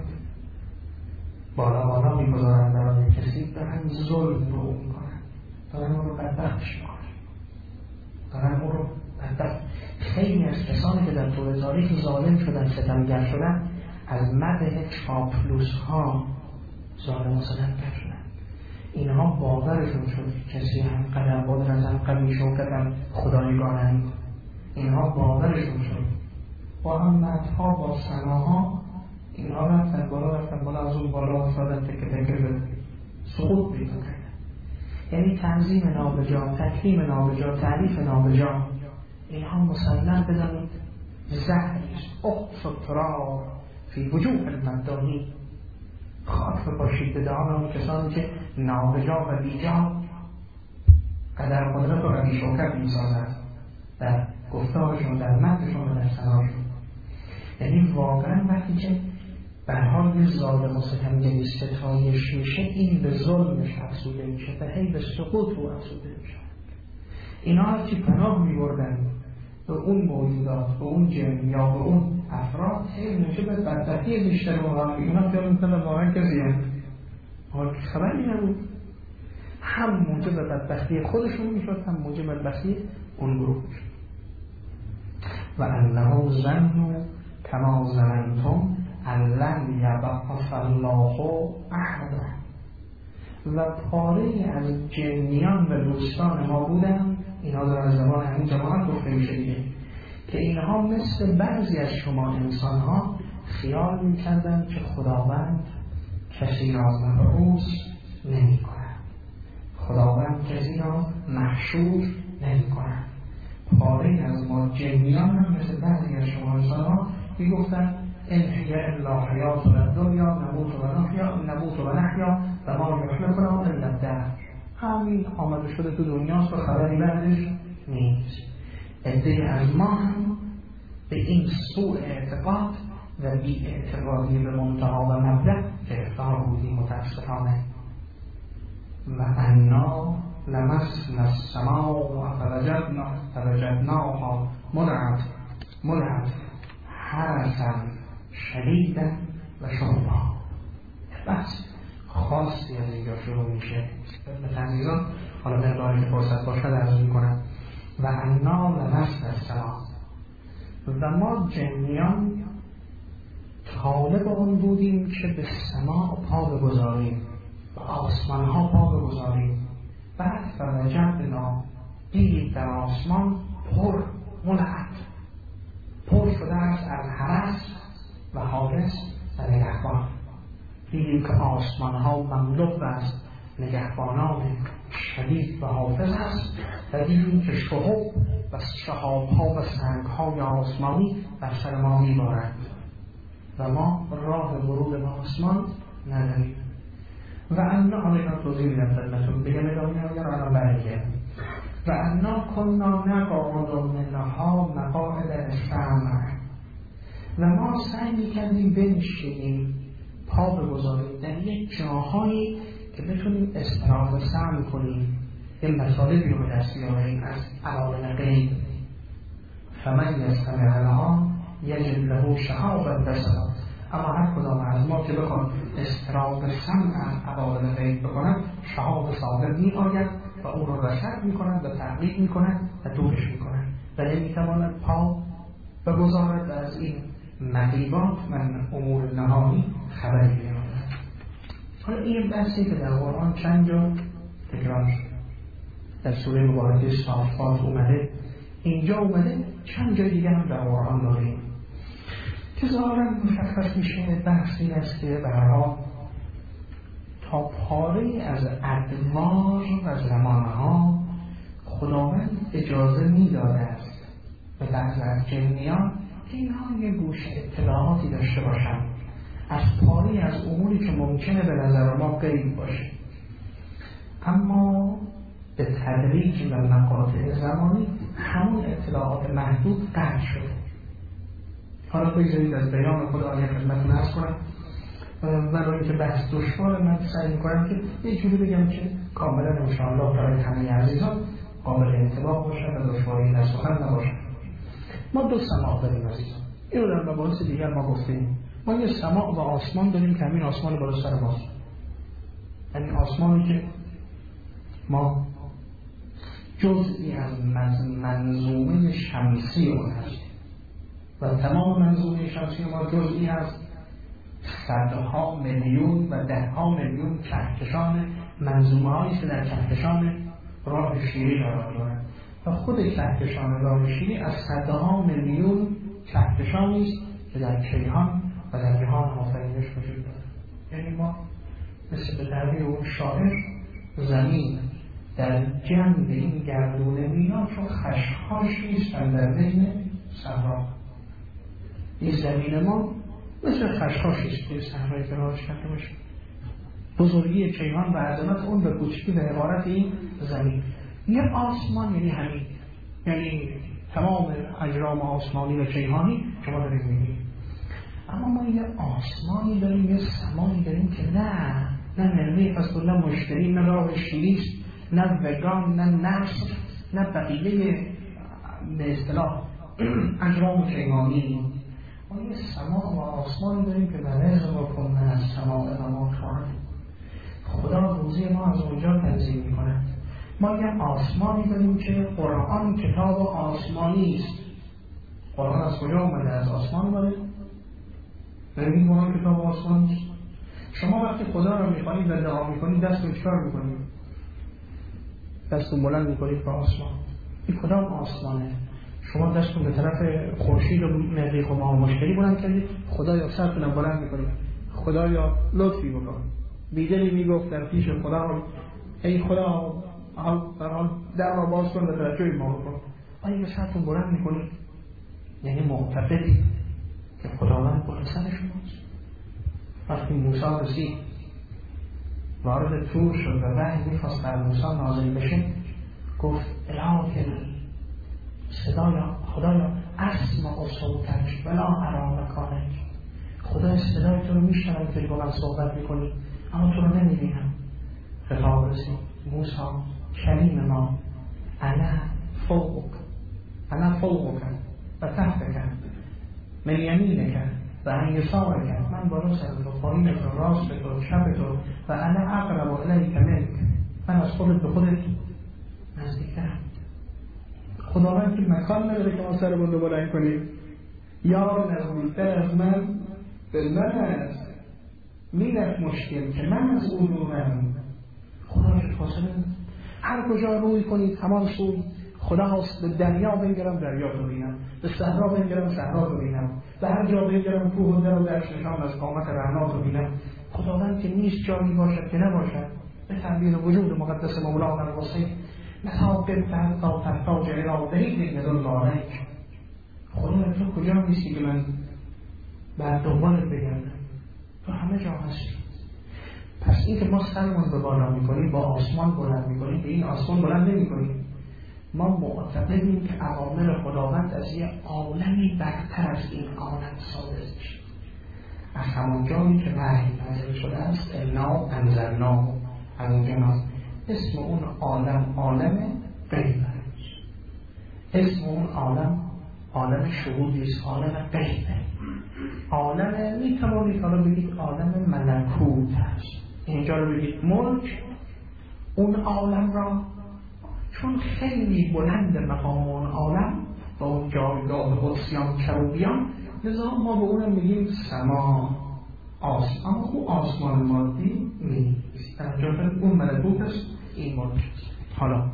بالا میگذارند برای کسی، دارن ظلم رو میکنند، دارن اون رو بدبختش میکنند، دارن اون رو بدبخت. خیلی از کسانی که در طول تاریخ ظالم شدن، ستمگر شدن، از مده چاپلوس ها ظالم و ستمگر شدن. اینها باورشون شد کسی هم قدر قدرت هم قوی شوکت هم خدایگانند. اینها باورشون شد با هم مدها با سناها اینها رفتن بالا از اون بالا افتادن تکه به سقوط بیدن کردن. یعنی تنظیم نابجا، تکریم نابجا، تعریف نابجا. اینها مسلم بدانید زهریست اخت و ترار فی وجوه المدانی، خاک بپاشید به دهان اون کسانی که نابجا و بیجا قدر قدرت و قوی شوکت می‌سازند در گفتارشون، در متنشون و در سناشون. یعنی واقعا وقتی که به حال یه ظالم و ستمگری ستایش میشه، این به ظلمش افزوده میشه و هی به سقوط رو افزوده میشه. اینا هرچی پناه میبردن به اون موجودات، به اون جن یا به اون افراد، هی موجب بدبختی بیشتر اونها. اینا خیال میکنن واقعا کسی هم حال خبری نبود، هم موجب بدبختی خودشون میشد، هم موجب بدبختی اون گروه میشد. و انه ظنوا کما ظننتم ان لن یبعث الله احدا. و پاره از جنیان و دوستان ما بودن، اینا در زمان همین جماعت گفته میشه دیگه، که اینها مثل بعضی از شما انسان ها خیال میکردن که خداوند کسی را مبعوث شور نمی کنند. پاره از ما جنیان هم مثل بعضی از شما انسان‌ها میگفتن این هی الا حیاتنا الدنیا نموت و نحیا و ما یهلکنا الا الدهر. همین آمده شده تو دنیاست و خبری بعدش نیست. عده‌ای از ما هم به این سوء اعتقاد و بی اعتقادی به منتها و مبدأ گرفتار بودیم متاسفانه. و انا لمسنا السماء فوجدناها ملعت حرسا شدیدا و شربا. بس خاصی از اینجا شروع میشه به تنظیران. حالا مقداری که فرصت باشد عرض میکنم. و انا لمسنا السماء، و ما جنیان طالب آن بودیم که به سما پا بگذاریم، به آسمان ها پا بگذاریم. بعد فوجدنا، دیدیم در آسمان ملعت پر شده است از حرس و حارس و نگهبان. دیدیم که آسمان ها مملو است نگهبانان شدید و حافظ است، و دیدیم که شهب و شهاب ها و سنگ های آسمانی بر سر ما میبارند و ما راه ورود به آسمان نداریم. و انا آنها توضیح میدم خدمتتون، بگم ادامه اگر الان برگردیم. و انا کنا نقعد منها مقاعد للسمع، و ما سعی میکردیم بنشینیم، پا بگذاریم در یک جاهایی که بتونیم استراحت سمع کنیم، یه مطالبی رو به دست بیاریم از عوالم غیب. فمن یستمع لها یجد له شهابا رصدا. اما هر کدام از ما که بخواد استراحت سمع از عوالم غیب بکنند، شهاب صادق می آید و او رو رصد می کند و تعقیب می کند و دورش می کند و نمیتواند پا بگذارد و از این مغیبات من امور نهانی خبری بیاورد. حالا این بحثی که در قرآن چند جا تکرار شد، در سوره مبارکه صافات اومده، اینجا اومده، چند جای دیگه هم در قرآن داریم که ظاهراً مشخص میشه. بحثی است که برها تا پاره از ادوار و زمانها خداوند اجازه میداده است به بعض از جنیان که اینها یه گوش اطلاعاتی داشته باشند از پاره از اموری که ممکنه به نظر ما غیب باشه، اما به تدریج و مقاطع زمانی همون اطلاعات محدود قطع شده. حالا بگذارید از بیان خدا آیه خدمتتون عرض کنم، برای اینکه بحث دشوار من سعی می‌کنم که یه جوری بگم که کاملا انشاءالله برای همه عزیزان قابل انطباق باشه و دشواری در سخن نباشه. ما دو سماع داریم عزیزان، اینو در مباحث دیگر ما گفتیم. ما یه سماع و آسمان داریم که همین آسمان بالا سر ماست، یعنی آسمانی که ما جزئی از منظومه شمسی اون هست و تمام منظومه شمسی ما جزئی از صدها میلیون و دهها میلیون کهکشان منظومه هایی که در کهکشان راه شیری قرار دارند و خود کهکشان راه شیری از صدها میلیون کهکشانی است که در کیهان و در جهان آفرینش وجود دارد. یعنی ما مثل به تعبیر اون شاعر زمین در جنب این گردون مینا چون خشخاشی نیستن در ذهن صحرا. این زمین ما مثل خشخاشی است که صحرای کنارش کرده باشه. بزرگی کیهان و عظمت اون به کوچکی به عبارت این زمین. یه آسمان یعنی همین، یعنی تمام اجرام آسمانی و کیهانی شما دارید می‌بینید. اما ما یه آسمانی داریم، یه سمایی داریم که نه نرمی پس نه مشتری، نه راه شیریست، نه وگان، نه نفس، نه بقیه به اصطلاح اجرام کیهانی. ما یه سما و آسمانی داریم که برزم و کنن از سما و ما خواهد خدا روزی ما از اونجا تنظیم میکنه. ما یه آسمانی داریم که قرآن کتاب آسمانی است. قرآن از کجا اومده؟ از آسمان اومده. ببینید قرآن کتاب آسمانی است. شما وقتی خدا رو میخوانید و دعا میکنید دستتون چیکار میکنید؟ دستتون بلند میکنید به آسمان. این کدام آسمانه؟ شما دستتون به طرف خورشید و مریخ و ماه مشکلی بلند کردید، خدایا سرتون بلند میکنید، خدایا لطفی بکن. بیدلی میگفت در پیش خدا ای خدا در را باز کن و توجه ما بکن. آیا به سرتون بلند میکنید؟ یعنی معتقدی که خداوند بالا سر شماست. وقتی موسی رسید وارد طور شد و وحی میخواست بر موسی نازل بشه، گفت الهی خدایا اسمع صوتک ولا ارى مکانک. خدا صدای تو رو میشنوم که با من صحبت میکنی اما تو رو نمیبینم. خطاب رسید موسی کلیم ما انا فوقک و تحتک من یمینک و عن یسارک، من بالا سر تو، پایین تو، راست تو، چپ تو، و انا اقرب الیک منک، من از خودت به خودت نزدیکترم. خداوند که مکان نداره که ما سر رو بلند کنیم. یا نزدیکتر از من به من است، میرفت مشکل که من از اون دورم. خدا که فاصله هر کجا روی کنید همان سوی خدا هست. به دریا بنگرم دریا رو بینم، به صحرا بنگرم صحرا رو بینم، به هر جا بنگرم کوه و در و درش نشان از قامت رعنا رو بینم. خداوند که نیست جایی باشد که نباشد. به تعبیر وجود مقدس مولانا الوصی مساقب تا تحتاج الى دلیل ندل علیک. خدا تو کجا نیستی که من بر دنبالت بگردم؟ تو همه جا هستی. پس این که ما سرمون به بالا میکنیم، با آسمان بلند میکنیم، به این آسمان بلند نمیکنیم. ما معتقدیم که اوامر خداوند از یه عالمی برتر از این عالم صادر میشه. از همون جایی که وحی نازل شده است، انا انزلناه، از اونجا اسم اون عالم غیب است. اسم اون عالم شهودی است، عالم غیبه. عالم میتوانید حالا بگید عالم ملکوت است. اینجا رو بگید ملک. اون عالم را چون خیلی بلند مقام اون عالم با اون جایگاه قدسیان کروبیان، لذا ما به اونم میگیم سما، آسمان. اما او آسمان مادی نیست. در جایگاه اون ملکوت است، این ملک است. حالا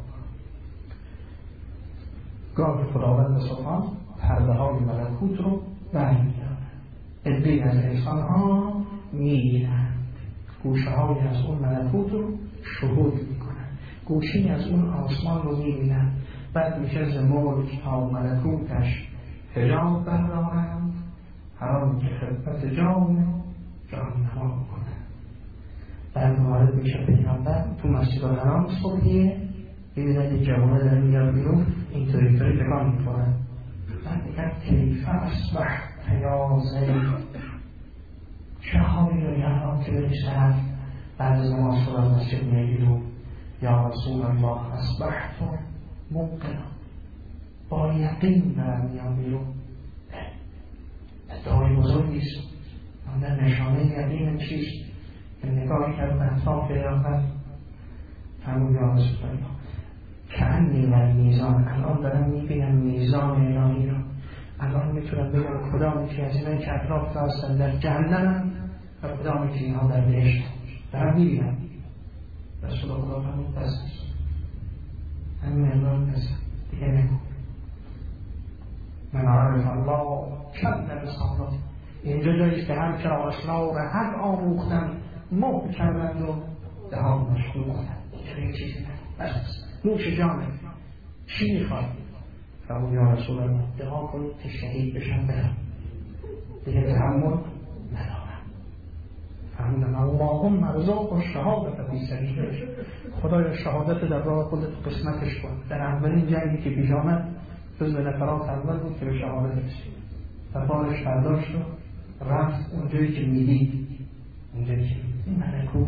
گاه خداوند سبحان پرده های ملکوت رو برمی‌دارد. عده‌ای از انسان ها می‌بینند، گوشه های از اون ملکوت رو شهود می‌کنند، گوشه‌ای از اون آسمان رو می‌بینند. بعد میشه ز ملک تا ملکوتش حجاب بردارند، حرام که خدمت جان نما کنند. بعد وارد میشه پیغمبر تو مسجد الحرام صبحیه، ببینند یک جوانه داره میاد بیرون، اینطوری تکان می‌خورن. بعد میگن کیف اصبحت یا زید، چه حالی رو یعنی که بری سرد بعد از نماز از مسجد میای بیرون؟ یا رسول الله اصبحت موقنا، با یقین دارم میام بیرون. ادعای بزرگیست، اما نشانه یقین چیست؟ که نگاه کرد به اطراف پیغمبر فرمود یا رسول الله کأنی و میزان، الان دارم میبینم میزان الهی رو. الان میتونم بگم کدام که از اینایی که اطراف هستن در جهنم و کدام که اینها در بهشت. دارم میبینم. رسول خدا فرمود بس همین امران بس دیگه نگو. من عرف الله کم نبسانات. اینجا جاییست که هم که اسرار هر آموختن مهر کردند و دهان مشغول کنند. اینجا چیزی نه بس نوش جانه. چی میخواد؟ فرمود یا رسول الله دعا کنید که شهید بشن برم، دیگه تحمل ندارم. فرمودن اللهم ارزاق و شهادت فی سبیلک، خدایا شهادت در راه خودت قسمتش کن. در اولین جنگی که پیش آمد جز به نفرات اول بود که به شهادت رسید و بارش برداشت و رفت اونجایی که میدید، اونجایی که این ملکوت.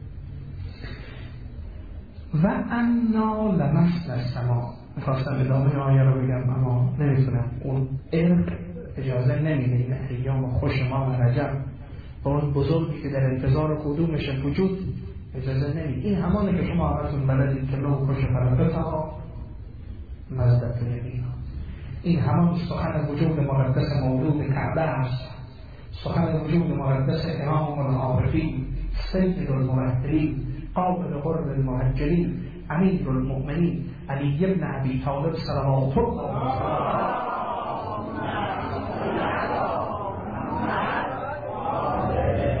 و انا لمسنا السما، میخواستم ادامه آیه رو بگم اما نمیتونم، اون علم اجازه نمیده. این ایام خوش ما و رجب با اون بزرگی که در انتظار قدومش وجود اجازه نمیده. این همانه که شما همتون بلدید که لو خوش فرقتها مزدت یقینا. این همان سخن وجود مقدس مولود کعبه است، سخن وجود مقدس امام العارفین سید المرحلین قابل قرب المهجرین امیر المؤمنین علی بن ابی طالب صلوات الله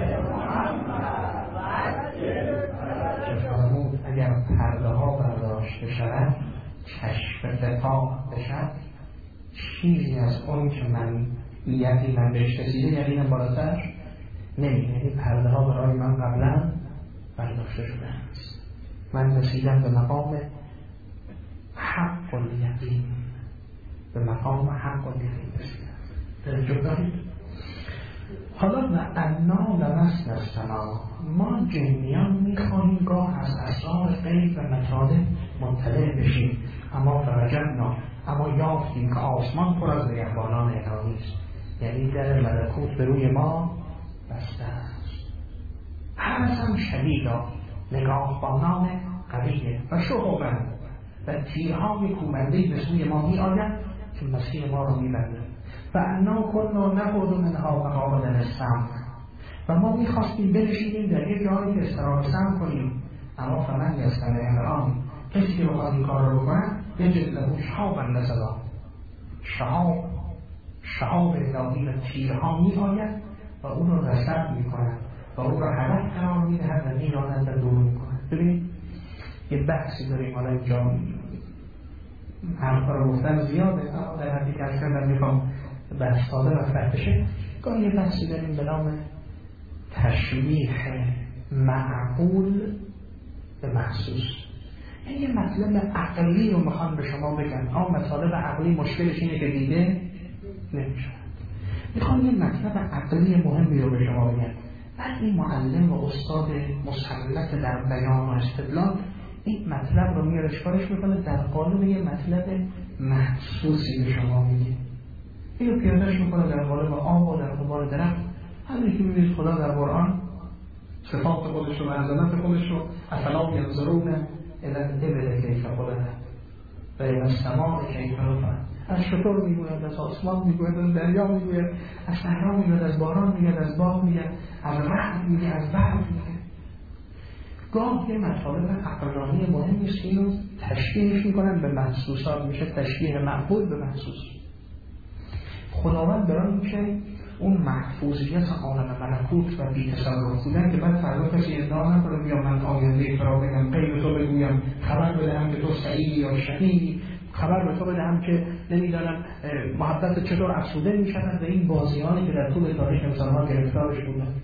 که فرمود اگر پرده ها برداشت داشته شود، کشف قطاع بشد، چیزی از اون که من یقینم بهش رسیده یقینم بالاتر نمیره. این پرده ها برای من قبلا برداشته شده است. من رسیدم به مقام حق الیقین، به مقام حق الیقین رسیدم. توجه دارید؟ حالا و انا لمسنا السما، ما جنیان میخواهیم گاه از اسرار غیب و مطالب مطلع بشیم، اما فرجعنا، اما یافتیم که آسمان پر از نگهبانان الهی است. یعنی در ملکوت به روی ما بسته است. حرسم شدیدا، نگاهبانان قویه و شهوبند و تیرهای کوبنده‌ای به سوی ما می آید که مسیر ما رو می بنده. و انا کنا نقعد منها مقاعد للسمع، و ما می خواستیم بنشینیم در یک جایی که استراحت سمع کنیم، اما فمن یستمع الآن، کسی که بخواد این کار رو بکنه یجد له شهابا رصدا، شهاب الهی و تیرها می آید و اون رو رصد می کند و اون رو هدف قرار می دهد و می راند و دور می کند. ببینید یه بحثی داریم، حالا اینجا حرفا رو گفتن زیاده، در حدی که از کردم میخوام بحث ساده مطرح بشه. گاهی یه بحثی داریم به نام تشبیه معقول به محسوس. این یه مطلب عقلی رو میخوام به شما بگم، اما مطالب عقلی مشکلش اینه که دیده نمیشه. میخوام یه مطلب عقلی مهمی رو به شما بگم. بعد این معلم و استاد مسلط در بیان و استدلال این مطلب رو میاره چکارش میکنه در قالب یه مطلب محسوسی به شما میگه. اینو پیادهش میکنه در قالب آب و در قبار درخت. همین که میبینید خدا در قرآن صفات خودش رو و عظمت خودش رو افلا ینظرون الی الابل کیف خلقت و الی السماء کیف رفعت. از شتر میگوید، از آسمان میگوید، از دریا میگوید، از صحرا میگوید، از باران میگوید، از باغ میگوید، از رعد میگوید، از برف میگوید. گاه یه مطالب عقلانی مهمی است که اینو تشبیهش میکنن به محسوسات، میشه تشبیه معقول به محسوس. خداوند برای اینکه اون محفوظیت عالم ملکوت و بی تصرف بودن که بعد فردا کسی ادعا نکنه بیا من آینده فرا بگم، غیب تو بگویم، خبر بدهم که تو سعیدی یا شقیدی، خبر به تو بدهم که نمیدانم محبت چطور افسوده میشود و این بازیانی که در طول تاریخ انسان‌ها گرفتارش بودن،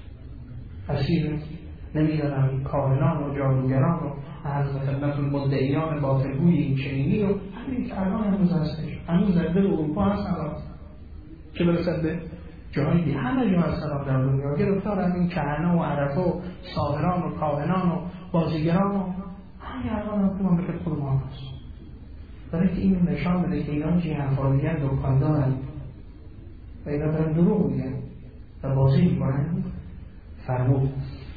اسیر نمیدانم کاهنان و جادوگران و حضرت المدعیان باطلگوی این چنینی و همین که الان هنوز هستش، هنوز در دل اروپا هست الان، چه برسد به جایی همه جا هستن در دنیا گرفتار همین کهنه و عرفه و ساحران و کاهنان و بازیگران و همین الان هم که من بکر خود ما هست. برای که این نشان بده که اینا چی حرفالیگر دکاندارن و اینا برن دروغ میگن و بازی میکنن. فرمود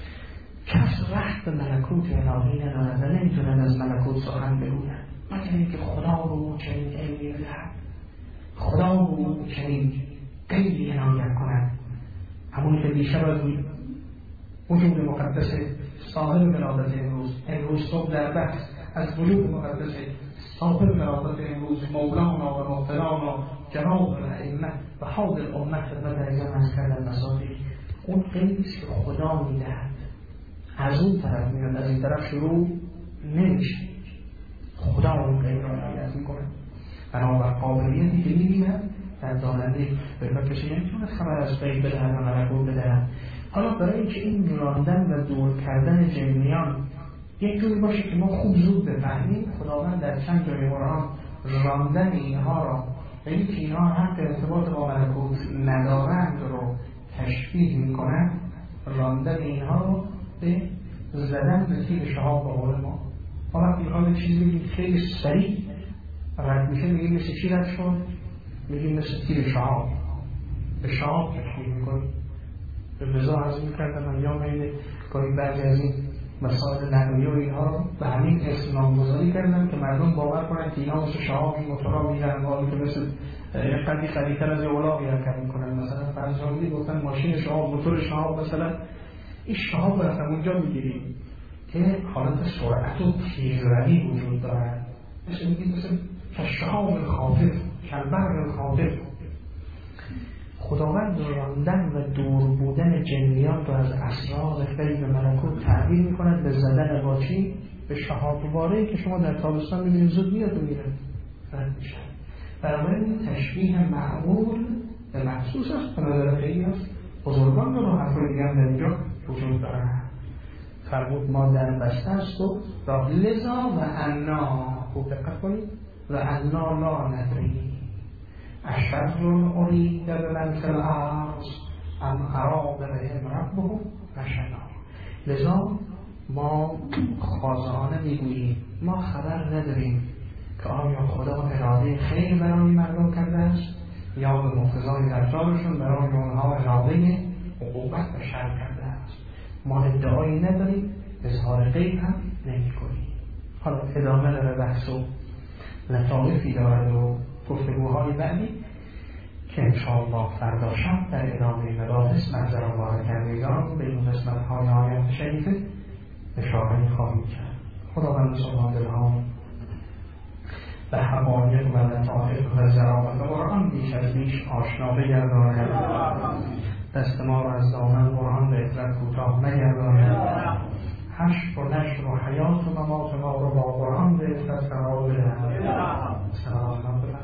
کس رخت به ملکوت الهی ندارد و نمیتونن از ملکوت سخن بگوین مگر اینکه خدا رو چنین علمی بدهد، خدا رو چنین غیبی عنایت کند. همونی که بیشتر از وجود مقدس صاحب ولادت امروز صبح در بحث از وجود مقدس صاحب ولادت امروز مولانا و مبتلانا و جناب الائمه و حاضر الامت و در ایام از کردن مسائل، اون غیبی است که خدا میدهد، از اون طرف میاد، از این طرف شروع نمیشه. خدا اون غیب را عنایت میکنه. بنابر قابلیتی که میبینن در داننده به کسی نمیتونه خبر از غیب بدهن و ملکوت بدهن. حالا برای اینکه این راندن و دور کردن جنیان یک جوری باشه که ما خوب زود بفهمیم، خداوند در چند جای قرآن راندن اینها را و اینکه اینها حق ارتباط با ملکوت ندارند رو تشبیه میکنن. راندن اینها رو به زدن به تیر شهاب با قول ما. حالا میخواد چیزی بگیم خیلی سریع رد میشه، میگیم مثل چی رد شد؟ میگیم مثل تیر شهاب. به شهاب تشبیه میکنیم. به بزا عرض میکردم ایام اینه گاهی بعضی از این مسائل نقلی و اینها رو به همین اسم نامگذاری کردن که مردم باور کنن که اینا مثل شهاب این موتورها میرن والی که مثل قدی قدیتر از اولاقی حرکت میکنن. مثلا فرضاً گفتن ماشین شهاب، موتور شهاب، مثلا این شهاب رو از اونجا میگیریم که حالت سرعت و تیزروی وجود دارد، مثل شهاب الخاطف، کالبرق الخاطف. خداوند راندن و دور بودن جنیان رو از اسرار غیب ملکوت تعبیر میکند به زدن با چی؟ به شهاب دوباره که شما در تابستان ببینید زود میاد و میره رد میشه. بنابراین تشبیه معمول به مخصوص است، به نظر خیلی است بزرگان رو حرفای دیگه هم در اینجا وجود دارن. فرمود ما در بسته است و لذا و انا، خوب دقت کنید، و انا لا ندری اشر ارید به من فی الارض ام اراد بهم ربهم رشدا. لذا ما خواضعانه میگوییم ما خبر نداریم که آیا خدا اراده خیر برای مردم کرده است یا به مقتضای رفتارشون برای اونها اراده عقوبت و شر کرده است. ما ادعایی نداریم، اظهار غیب هم نمی کنیم. حالا ادامه داره بحث و لطایفی دارد و گفتگوهای بعدی که انشاءالله فردا شب در ادامه مباحث منظر الله کردگان به این قسمت‌های آیات شریفه اشاره خواهیم کرد. خداوند سبحان دلها به حقایق و لطایف و ضرابت قرآن بیش از بیش آشنا بگرداند، دست ما را از دامن قرآن به عزت کوتاه نگرداند، حشر و نشر و حیات و ممات ما را با قرآن به عزت قرار بدهد. صلوات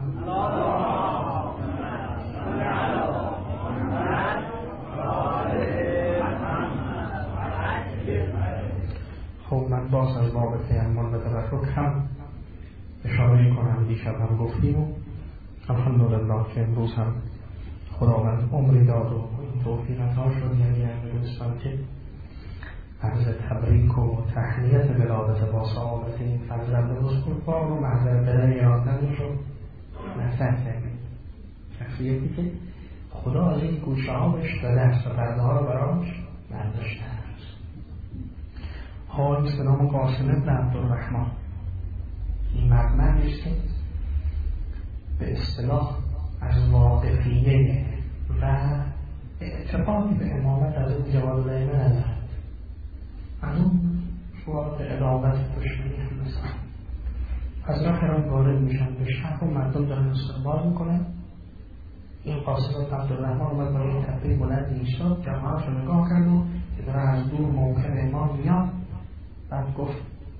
خب من باز از باب تیمم و تبرک هم اشاره کنم. دیشب هم گفتیم و الحمدلله که امروز هم خداوند عمری داد و این توفیق‌ها شد. یعنی امروزم که عرض تبریک و تهنیت ولادت با سعادت این فرزند بزرگوار و محضر پدر یاد نمیشد مطرح کردیم. شخصیتی که خدا از این گوشه ها بهش داده است و پرده ها رو براش برداشته است. حالیست به نام قاسم ابن عبدالرحمن. این مردی است که به اصطلاح از واقفیه و اعتقادی به امامت از اون جواب دائمه ندارد. از اون شوارات ادابت دشمنی هم مثلا از راه را وارد میشن به شهر و مردم دارن استقبال میکنن. این قاسم ابن عبدالرحمن اومد برای این تپه بلند ایستاد، جماعت رو نگاه کرد و که داره از دور منکر امام میاد. بعد گفت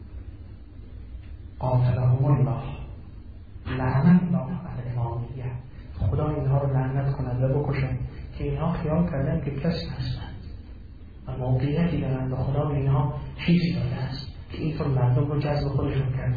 قاتلهم الله لعنت الله علی الامامیه، خدا اینها رو لعنت کند و بکشن که اینها خیال کردن که کسی هستند و موقعیتی دارند و خدا به اینها چیزی داده است که اینطور مردم رو جذب خودشون کرده.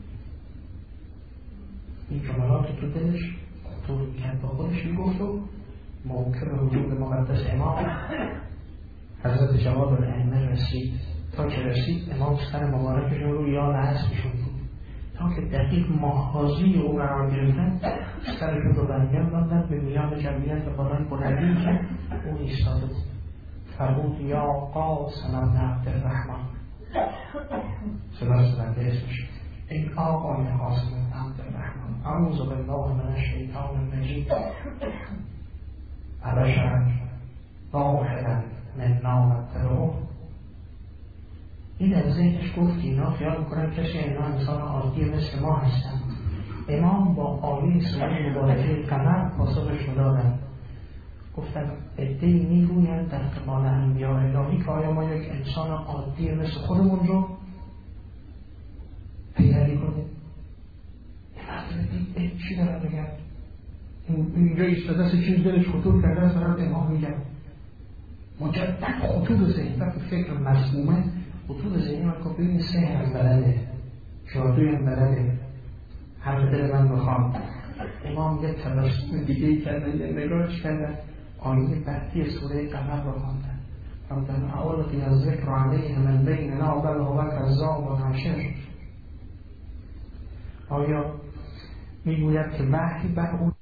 این جملات تو دلش خطور کرد با خودش میگفت و موقع وجود مقدس امام حضرت جواد الائمه رسید. تا که رسید امام سر مبارکشون رو یاد اسبشون بود، تا که دقیق ماهازی او قرار گرفتن سرشون رو برگرداندن به میان جمعیت بالای بلندی که او ایستاده بود. فرمود یا قاسم ابن عبدالرحمن، صدا به اسمش، ای آقای قاسم ابن عبدالرحمن، اعوذ بالله من الشیطان الرجیم، ابشرا واحدا من نامتره. این در ذهنش گفت اینا خیال میکنن کسی اینا انسان عادی مثل ما هستن. امام با آیه سوره مبارکه قمر پاسخش دادن. گفتن عده‌ای میگویند در قبال انبیاء الهی که آیا ما یک انسان عادی مثل خودمون رو پیروی کنیم. یه مرد چی دارن بگن؟ اینجا ایستاده است چیز دلش خطور کرده است دارن امام میگن. مجدد خطور ذهن وقتی فکر مسمومه خطور ذهنی من که ببینید سحر هم بلده، جادوی هم بلده، حرف دل من بخوام. امام یه تبسم دیگه کردن، یه نگاهش کردن، آیه بعدی سوره قمر رو خواندن. فرمودن اولقی از ذکر علیه من بیننا بل هو کذاب و ناشر. آیا میگوید که وحی بر اون